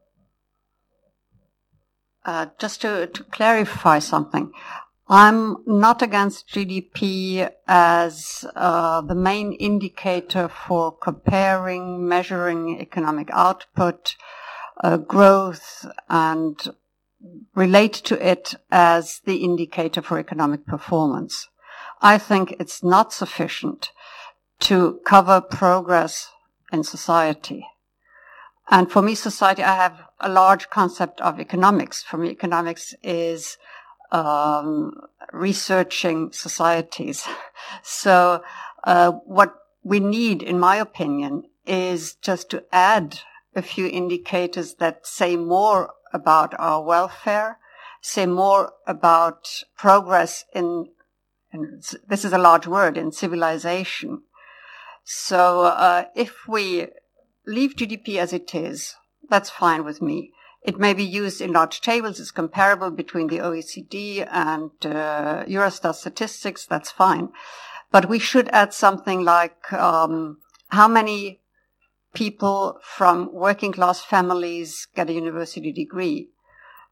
Speaker 4: Uh, just to, to clarify something, I'm not against G D P as uh, the main indicator for comparing, measuring economic output, uh, growth, and relate to it as the indicator for economic performance. I think it's not sufficient to cover progress in society. And for me, society, I have a large concept of economics. For me, economics is um, researching societies. So uh, what we need, in my opinion, is just to add a few indicators that say more about our welfare, say more about progress in, and this is a large word, in civilization. So uh, if we leave G D P as it is, that's fine with me. It may be used in large tables. It's comparable between the O E C D and uh, Eurostat statistics. That's fine. But we should add something like um, how many people from working class families get a university degree?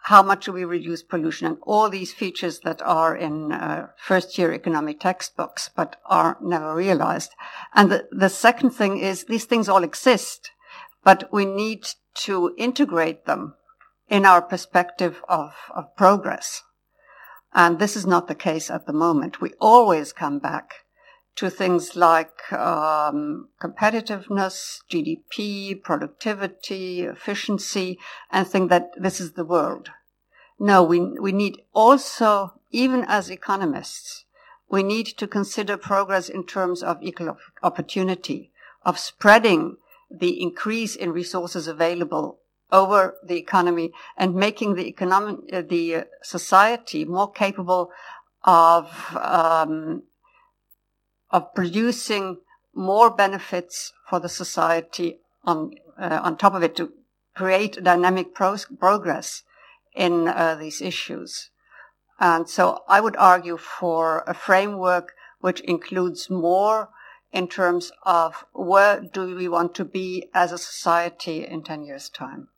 Speaker 4: how much do we reduce pollution, and all these features that are in uh, first-year economic textbooks but are never realized. And the, the second thing is these things all exist, but we need to integrate them in our perspective of, of progress. And this is not the case at the moment. We always come back to things like um, competitiveness, G D P, productivity, efficiency, and think that this is the world. No, we we need also, even as economists, we need to consider progress in terms of equal opportunity, of spreading the increase in resources available over the economy and making the economic, uh, the society more capable of um, of producing more benefits for the society on uh, on top of it, to create dynamic pro- progress in uh, these issues. And so I would argue for a framework which includes more in terms of where do we want to be as a society in ten years' time.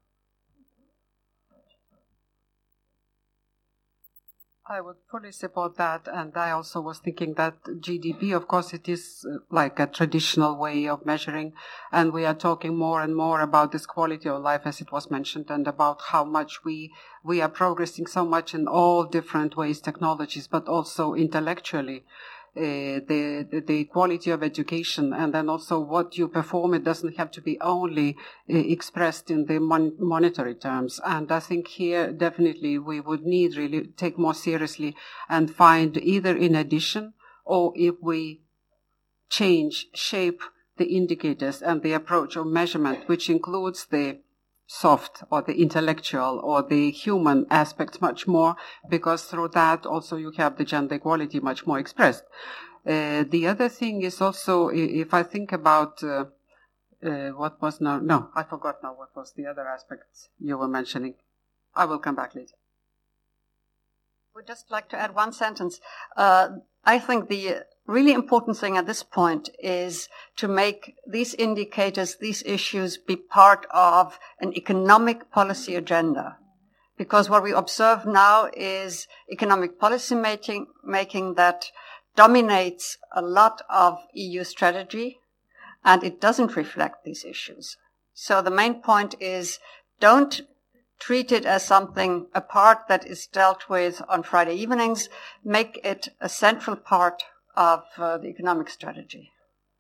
Speaker 2: I would fully support that, and I also was thinking that G D P, of course, it is uh, like a traditional way of measuring, and we are talking more and more about this quality of life, as it was mentioned, and about how much we we are progressing so much in all different ways, technologies, but also intellectually. Uh, the, the the quality of education, and then also what you perform. It doesn't have to be only uh, expressed in the mon- monetary terms. And I think here definitely we would need really take more seriously and find either in addition, or if we change, shape the indicators and the approach of measurement, which includes the soft or the intellectual or the human aspects much more, because through that also you have the gender equality much more expressed. Uh, the other thing is also, if I think about uh, uh, what was now, no, I forgot now what was the other aspect you were mentioning. I will come back later.
Speaker 4: I would just like to add one sentence. Uh, I think the really important thing at this point is to make these indicators, these issues, be part of an economic policy agenda. Because what we observe now is economic policy making, making that dominates a lot of E U strategy, and it doesn't reflect these issues. So the main point is, don't treat it as something apart that is dealt with on Friday evenings. Make it a central part of uh, the economic strategy.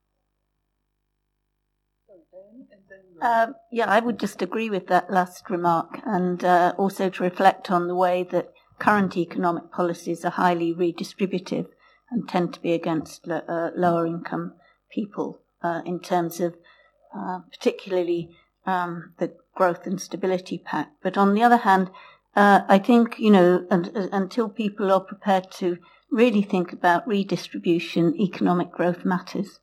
Speaker 3: Uh, yeah, I would just agree with that last remark, and uh, also to reflect on the way that current economic policies are highly redistributive and tend to be against lo- uh, lower income people uh, in terms of uh, particularly um, the Growth and Stability Pact. But on the other hand, uh, I think, you know, and, uh, until people are prepared to really think about redistribution, economic growth matters.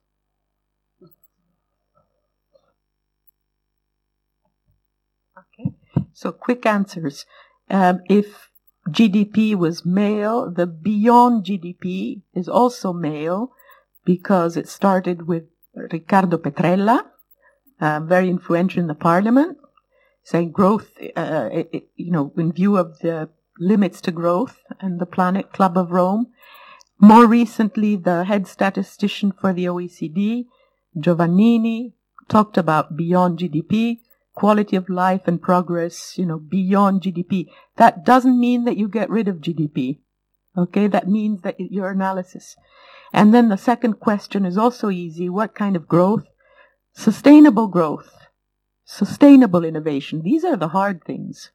Speaker 6: Okay, so quick answers. Um, if G D P was male, the beyond G D P is also male, because it started with Riccardo Petrella, uh, very influential in the parliament, saying growth, uh, it, it, you know, in view of the limits to growth and the Planet Club of Rome. More recently, the head statistician for the O E C D, Giovannini, talked about beyond G D P, quality of life and progress, you know, beyond G D P. That doesn't mean that you get rid of G D P. Okay, that means that your analysis. And then the second question is also easy. What kind of growth? Sustainable growth. Sustainable innovation. These are the hard things.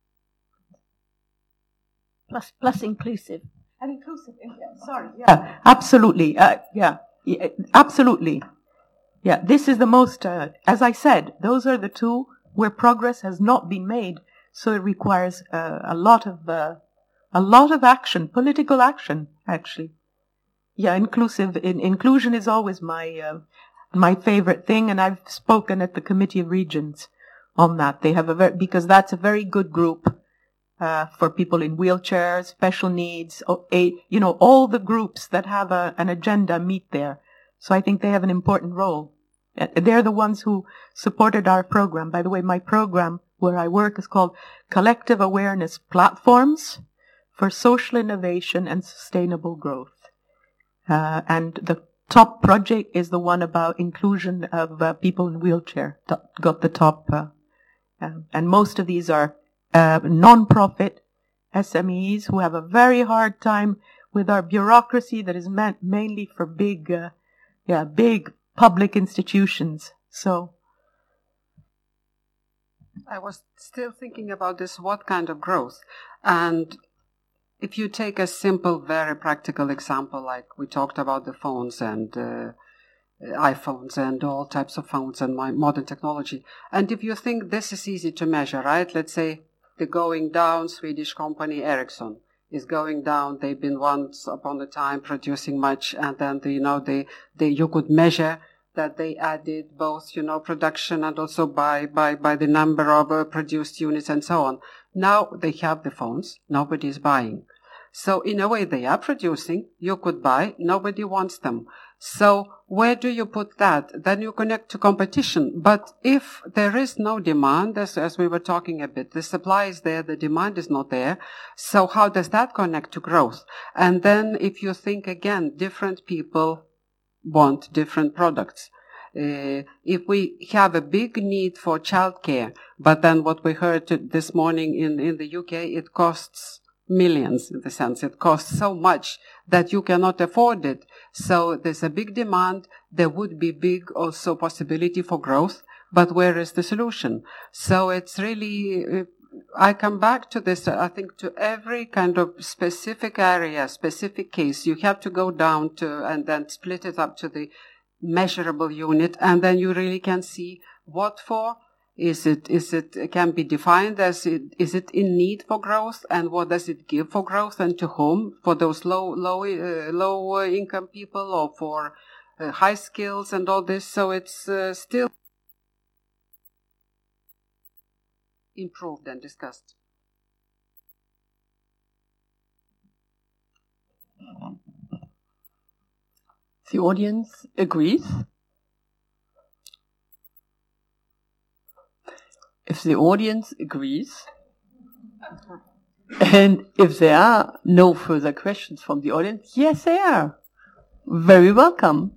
Speaker 3: Plus, plus inclusive.
Speaker 6: And inclusive, yeah, sorry. Yeah, absolutely. Uh, yeah, yeah, absolutely. Yeah, this is the most, uh, as I said, those are the two where progress has not been made. So it requires uh, a lot of, uh, a lot of action, political action, actually. Yeah, inclusive, in, inclusion is always my, uh, my favorite thing. And I've spoken at the Committee of Regions on that. They have a very, because that's a very good group. Uh, for people in wheelchairs, special needs, or a, you know, all the groups that have a, an agenda meet there. So I think they have an important role. They're the ones who supported our program. By the way, my program where I work is called Collective Awareness Platforms for Social Innovation and Sustainable Growth. Uh, and the top project is the one about inclusion of uh, people in wheelchair. Got the top, uh, uh, and most of these are uh, non-profit S M Es who have a very hard time with our bureaucracy that is meant mainly for big, uh, yeah, big public institutions. So,
Speaker 2: I was still thinking about this, what kind of growth? And if you take a simple, very practical example, like we talked about the phones and uh, iPhones and all types of phones and modern technology. And if you think this is easy to measure, right? Let's say the going down Swedish company Ericsson is going down. They've been once upon a time producing much, and then, the, you know, they, they, you could measure that they added both, you know, production and also by, by, by the number of uh, produced units and so on. Now they have the phones. Nobody is buying. So in a way they are producing. You could buy. Nobody wants them. So where do you put that? Then you connect to competition. But if there is no demand, as, as we were talking a bit, the supply is there, the demand is not there. So how does that connect to growth? And then if you think again, different people want different products. Uh, if we have a big need for childcare, but then what we heard this morning in, in the U K, it costs millions, in the sense it costs so much that you cannot afford it. So there's a big demand. There would be big also possibility for growth, but where is the solution? So it's really, I come back to this, I think, to every kind of specific area, specific case. You have to go down to and then split it up to the measurable unit, and then you really can see what for. Is it, is it, can be defined as, it, is it in need for growth, and what does it give for growth, and to whom? For those low, low, uh, low uh, income people, or for uh, high skills and all this. So it's uh, still improved and discussed.
Speaker 1: The audience agrees. If the audience agrees, and if there are no further questions from the audience, yes, they are. Very welcome.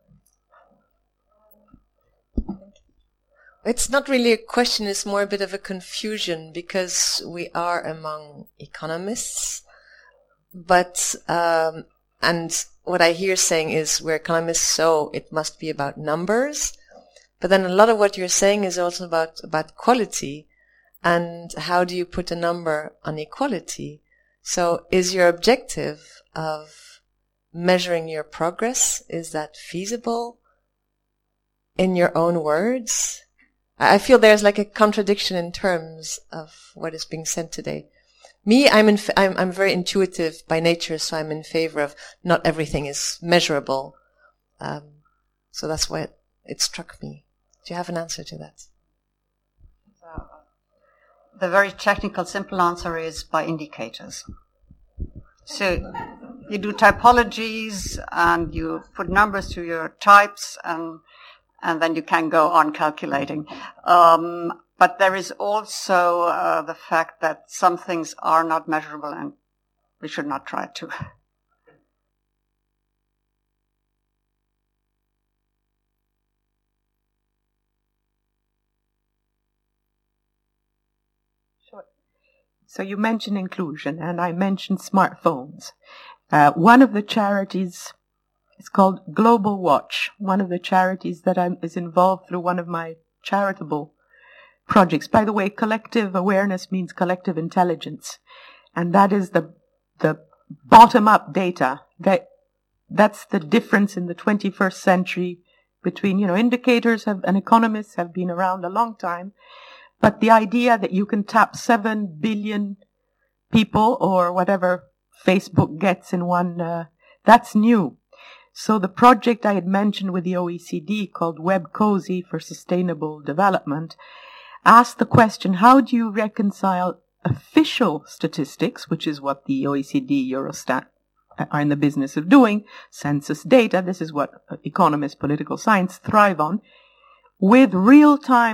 Speaker 9: It's not really a question, it's more a bit of a confusion, because we are among economists, but, um, and what I hear saying is we're economists, so it must be about numbers. But then a lot of what you're saying is also about, about quality, and how do you put a number on equality? So is your objective of measuring your progress, is that feasible in your own words? I feel there's like a contradiction in terms of what is being said today. Me, I'm, in, I'm, I'm very intuitive by nature, so I'm in favor of not everything is measurable. Um, so that's why it, it struck me. Do you have an answer to that?
Speaker 4: Uh, the very technical, simple answer is by indicators. So you do typologies and you put numbers to your types, and and then you can go on calculating. Um, but there is also uh, the fact that some things are not measurable, and we should not try to.
Speaker 6: So you mentioned inclusion, and I mentioned smartphones. Uh, one of the charities is called Global Watch. One of the charities that I'm, is involved through one of my charitable projects. By the way, collective awareness means collective intelligence, and that is the the bottom-up data. That that's the difference in the twenty-first century between, you know, indicators have, and economists have been around a long time. But the idea that you can tap seven billion people or whatever Facebook gets in one, uh, that's new. So the project I had mentioned with the O E C D called WebCozy for Sustainable Development asked the question, how do you reconcile official statistics, which is what the O E C D, Eurostat are in the business of doing, census data, this is what economists, political science thrive on, with real-time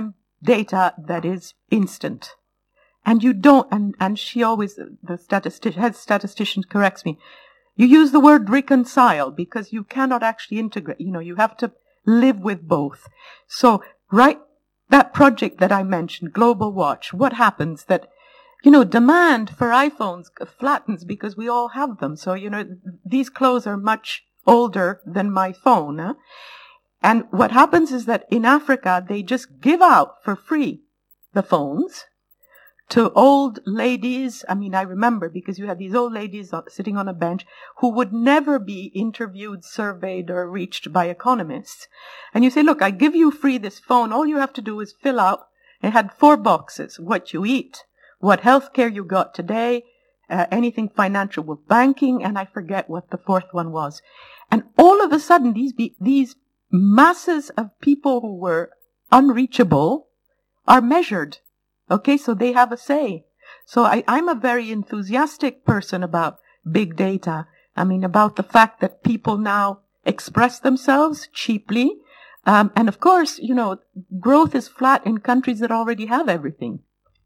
Speaker 6: data that is instant. And you don't, and, and she always, the statistician, head statistician corrects me, you use the word reconcile because you cannot actually integrate, you know, you have to live with both. So, right, that project that I mentioned, Global Watch, what happens that, you know, demand for iPhones flattens because we all have them. So, you know, these clothes are much older than my phone. Huh? And what happens is that in Africa, they just give out for free the phones to old ladies. I mean, I remember because you had these old ladies sitting on a bench who would never be interviewed, surveyed, or reached by economists. And you say, look, I give you free this phone. All you have to do is fill out. It had four boxes: what you eat, what health care you got today, uh, anything financial with banking, and I forget what the fourth one was. And all of a sudden, these be- these masses of people who were unreachable are measured. Okay, so they have a say. So I, I'm a very enthusiastic person about big data. I mean, about the fact that people now express themselves cheaply. Um, and of course, you know, growth is flat in countries that already have everything.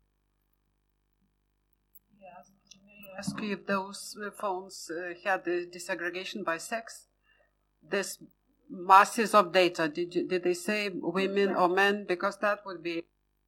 Speaker 2: Yes. May I ask you if those uh, phones uh, had the disaggregation by sex? This masses of data, did you, did they say women or men? Because that would be...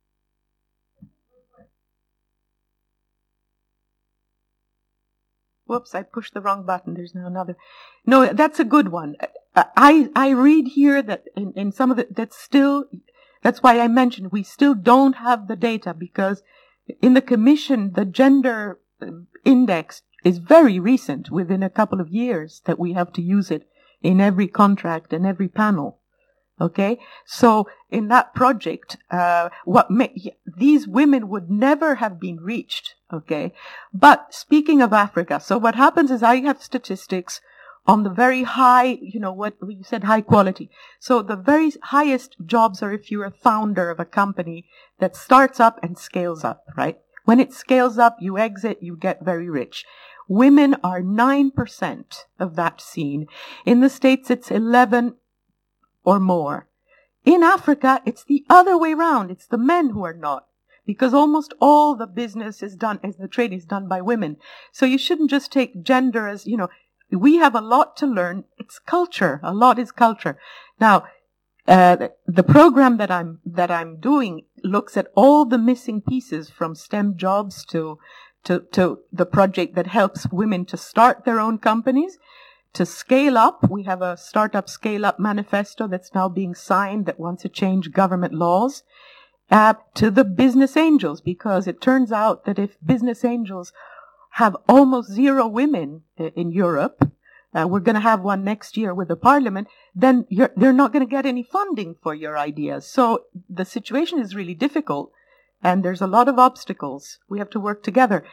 Speaker 6: Whoops, I pushed the wrong button. There's now another. No, that's a good one. I, I read here that in, in some of it, that's still, that's why I mentioned we still don't have the data because in the commission, the gender index is very recent, within a couple of years that we have to use it in every contract and every panel. Okay, so in that project, uh, what ma- these women would never have been reached. Okay, but speaking of Africa, so what happens is I have statistics on the very high, you know, what you said, high quality. So the very highest jobs are if you're a founder of a company that starts up and scales up, right? When it scales up, you exit, you get very rich. Women are nine percent of that scene. In the States, it's eleven or more. In Africa, it's the other way around. It's the men who are not, because almost all the business is done, as the trade is done by women. So you shouldn't just take gender as, you know, we have a lot to learn. It's culture. A lot is culture. Now, uh, the program that I'm, that I'm doing looks at all the missing pieces from STEM jobs to, to, to the project that helps women to start their own companies. To scale up, we have a startup scale-up manifesto that's now being signed that wants to change government laws. Uh, to the business angels, because it turns out that if business angels have almost zero women in Europe, uh, we're going to have one next year with the parliament, then you're, they're not going to get any funding for your ideas. So the situation is really difficult, and there's a lot of obstacles. We have to work together.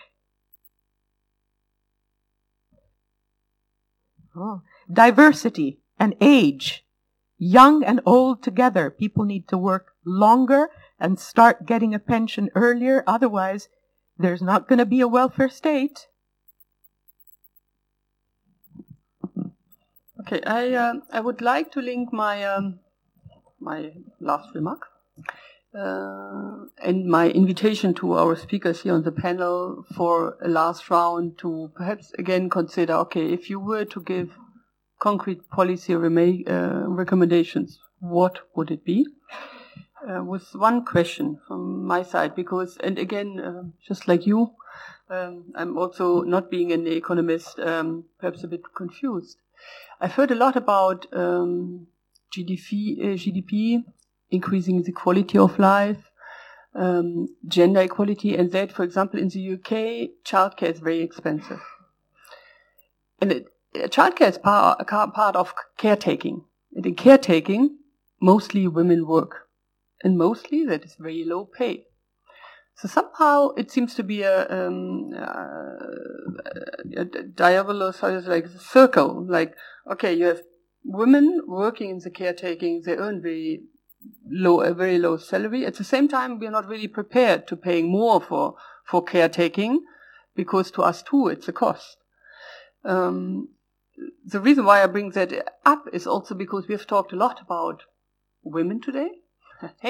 Speaker 6: Oh. Diversity and age, young and old together. People need to work longer and start getting a pension earlier. Otherwise, there's not going to be a welfare state.
Speaker 1: Okay, I uh, I would like to link my um, my last remark uh, and my invitation to our speakers here on the panel for a last round to perhaps again consider, okay, if you were to give concrete policy rema- uh, recommendations, what would it be? Uh, with one question from my side, because, and again, uh, just like you, um, I'm also, not being an economist, um, perhaps a bit confused. I've heard a lot about um, G D P, uh, G D P, increasing the quality of life, um, gender equality, and that, for example, in the U K, childcare is very expensive. And it, childcare is part, part of caretaking. And in caretaking, mostly women work. And mostly that is very low pay. So somehow it seems to be a, um, uh, a diabolus, like a circle. Like, okay, you have women working in the caretaking, they earn very low, a very low salary. At the same time, we are not really prepared to paying more for, for caretaking, because to us too, it's a cost. Um, the reason why I bring that up is also because we have talked a lot about women today. Hey,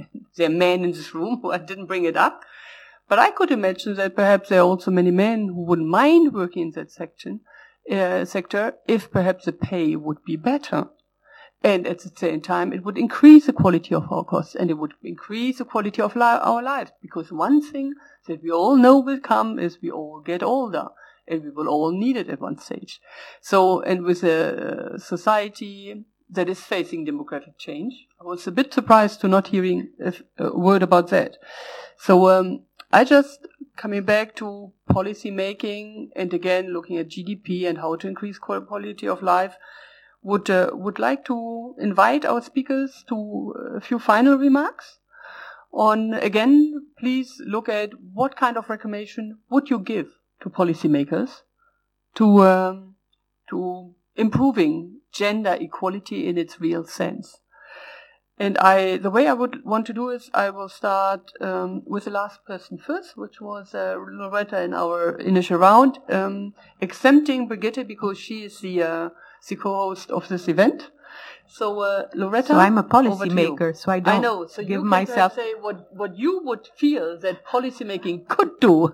Speaker 1: there are men in this room who I didn't bring it up. But I could imagine that perhaps there are also many men who wouldn't mind working in that section, uh, sector if perhaps the pay would be better. And at the same time, it would increase the quality of our costs and it would increase the quality of li- our lives. Because one thing that we all know will come is we all get older and we will all need it at one stage. So, and with a society that is facing demographic change, I was a bit surprised to not hearing a, a word about that. So, um, I just, coming back to policy making and again looking at G D P and how to increase quality of life, would uh, would like to invite our speakers to a few final remarks on, again, please look at what kind of recommendation would you give to policymakers to um, to improving gender equality in its real sense. And I, the way I would want to do is I will start um, with the last person first, which was uh, Loretta in our initial round, um, exempting Brigitte because she is the uh, the co-host of this event. So uh, Loretta,
Speaker 6: so I'm a policymaker, so I don't
Speaker 1: I know. So
Speaker 6: give
Speaker 1: you can
Speaker 6: myself
Speaker 1: say what what you would feel that policymaking could do.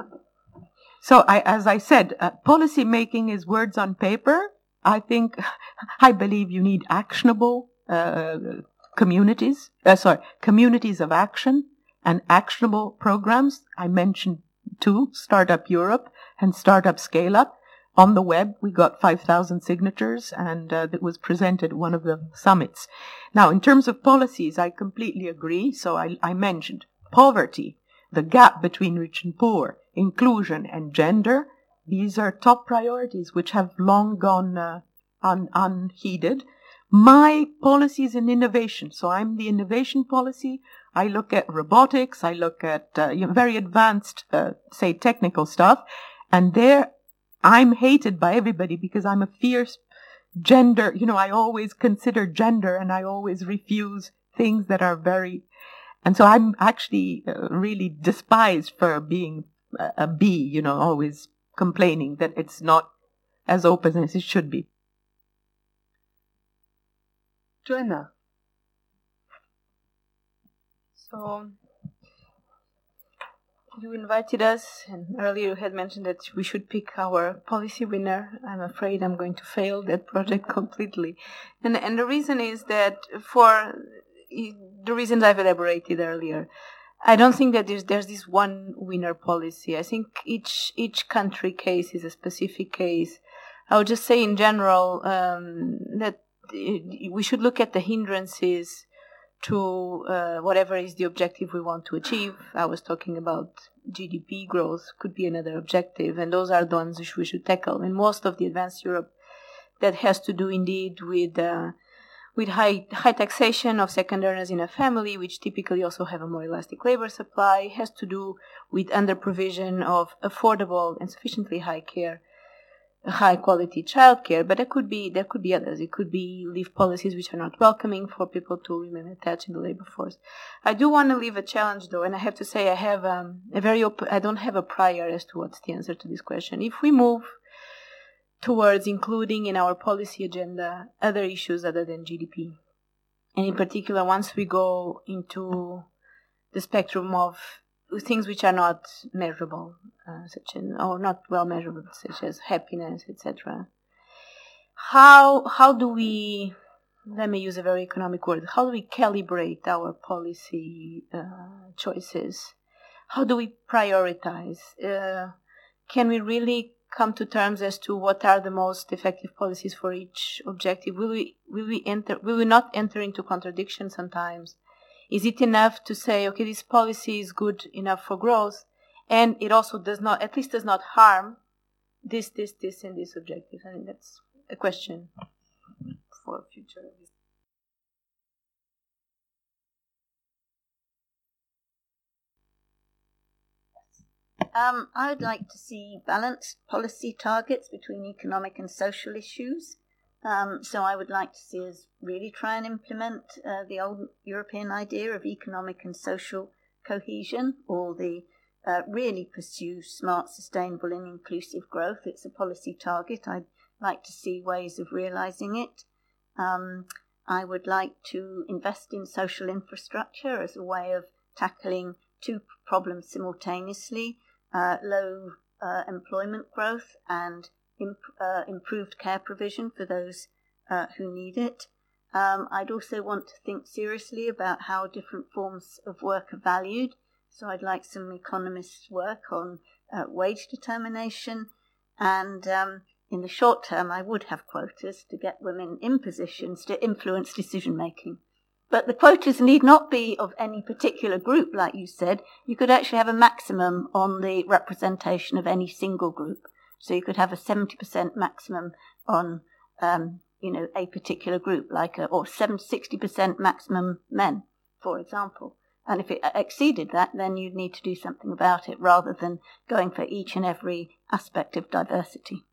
Speaker 6: So I, as I said, uh, policy making is words on paper. I think, I believe you need actionable uh, communities, uh, sorry, communities of action and actionable programs. I mentioned two, Startup Europe and Startup Scale Up. On the web, we got five thousand signatures and uh, that was presented at one of the summits. Now, in terms of policies, I completely agree. So I, I mentioned poverty, the gap between rich and poor, inclusion and gender. These are top priorities which have long gone uh, un- unheeded. My policies in innovation. So I'm the innovation policy. I look at robotics. I look at uh, you know, very advanced, uh, say, technical stuff. And there I'm hated by everybody because I'm a fierce gender. You know, I always consider gender and I always refuse things that are very... And so I'm actually uh, really despised for being a, a bee, you know, always complaining that it's not as open as it should be.
Speaker 1: Joanna.
Speaker 5: So, you invited us, and earlier you had mentioned that we should pick our policy winner. I'm afraid I'm going to fail that project completely. And, and the reason is that for the reasons I've elaborated earlier, I don't think that there's, there's this one winner policy. I think each each country case is a specific case. I would just say in general um, that we should look at the hindrances to uh, whatever is the objective we want to achieve. I was talking about G D P growth could be another objective, and those are the ones which we should tackle. In most of the advanced Europe, that has to do indeed with uh, with high high taxation of second earners in a family, which typically also have a more elastic labor supply, has to do with under provision of affordable and sufficiently high care, high quality childcare. But there could be there could be others. It could be leave policies which are not welcoming for people to remain attached in the labor force. I do want to leave a challenge though, and I have to say I have um, a very open, I don't have a prior as to what's the answer to this question. If we move towards including in our policy agenda other issues other than G D P. And in particular, once we go into the spectrum of things which are not measurable, uh, such as, or not well measurable, such as happiness, et cetera. How how do we, let me use a very economic word, how do we calibrate our policy uh, choices? How do we prioritize? Uh, can we really come to terms as to what are the most effective policies for each objective? Will we will we enter will we not enter into contradiction sometimes? Is it enough to say, okay, this policy is good enough for growth, and it also does not, at least does not harm this, this, this, and this objective? I think that's a question for future.
Speaker 3: Um, I would like to see balanced policy targets between economic and social issues. Um, so I would like to see us really try and implement uh, the old European idea of economic and social cohesion, or the uh, really pursue smart, sustainable and inclusive growth. It's a policy target. I'd like to see ways of realising it. Um, I would like to invest in social infrastructure as a way of tackling two problems simultaneously, uh, low uh, employment growth and imp- uh, improved care provision for those uh, who need it. Um, I'd also want to think seriously about how different forms of work are valued. So I'd like some economists' work on uh, wage determination. And um, in the short term, I would have quotas to get women in positions to influence decision making. But the quotas need not be of any particular group, like you said. You could actually have a maximum on the representation of any single group. So you could have a seventy percent maximum on um, you know, a particular group, like a, or sixty percent maximum men, for example. And if it exceeded that, then you'd need to do something about it rather than going for each and every aspect of diversity.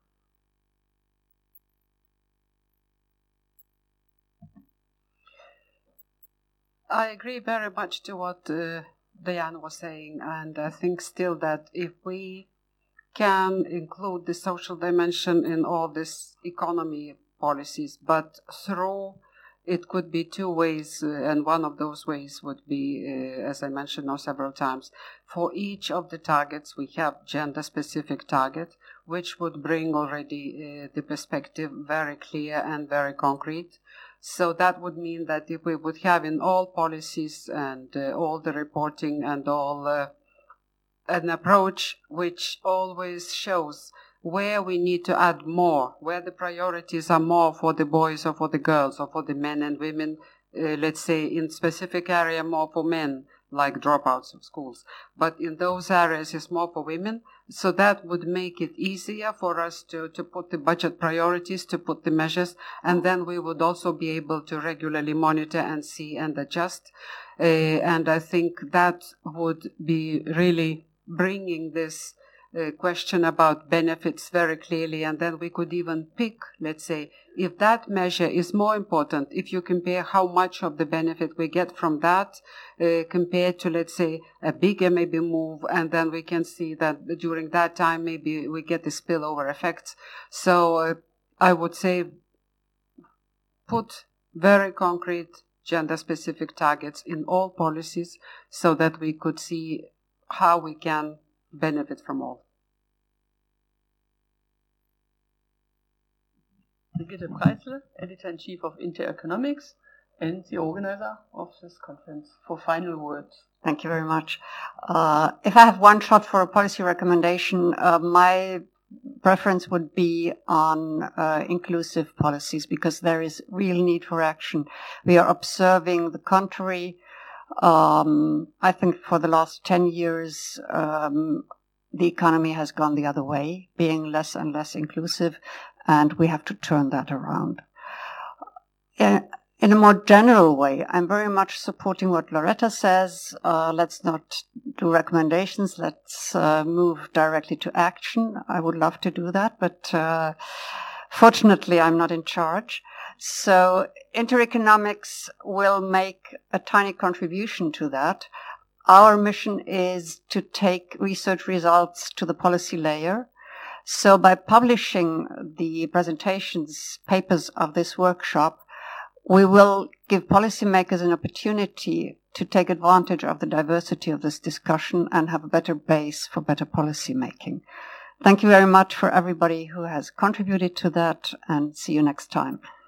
Speaker 2: I agree very much to what uh, Diane was saying, and I think still that if we can include the social dimension in all this economy policies, but through it could be two ways, uh, and one of those ways would be, uh, as I mentioned now several times, for each of the targets we have gender-specific target, which would bring already uh, the perspective very clear and very concrete. So that would mean that if we would have in all policies and uh, all the reporting and all uh, an approach which always shows where we need to add more, where the priorities are more for the boys or for the girls or for the men and women, uh, let's say in specific area more for men, like dropouts of schools. But in those areas it's more for women. So that would make it easier for us to, to put the budget priorities, to put the measures, and then we would also be able to regularly monitor and see and adjust. Uh, and I think that would be really bringing this Uh, question about benefits very clearly, and then we could even pick, let's say, if that measure is more important, if you compare how much of the benefit we get from that uh, compared to, let's say, a bigger maybe move, and then we can see that during that time maybe we get the spillover effects. So uh, I would say put very concrete gender-specific targets in all policies so that we could see how we can benefit from all.
Speaker 1: Brigitte Preisle, Editor-in-Chief of Intereconomics and the organizer of this conference, for final words.
Speaker 4: Thank you very much. Uh, if I have one shot for a policy recommendation, uh, my preference would be on uh, inclusive policies, because there is real need for action. We are observing the contrary. Um, I think for the last ten years, um, the economy has gone the other way, being less and less inclusive, and we have to turn that around. In, in a more general way, I'm very much supporting what Loretta says. Uh, let's not do recommendations. Let's uh, move directly to action. I would love to do that, but uh, fortunately, I'm not in charge. So Intereconomics will make a tiny contribution to that. Our mission is to take research results to the policy layer. So by publishing the presentations, papers of this workshop, we will give policymakers an opportunity to take advantage of the diversity of this discussion and have a better base for better policy making. Thank you very much for everybody who has contributed to that, and see you next time.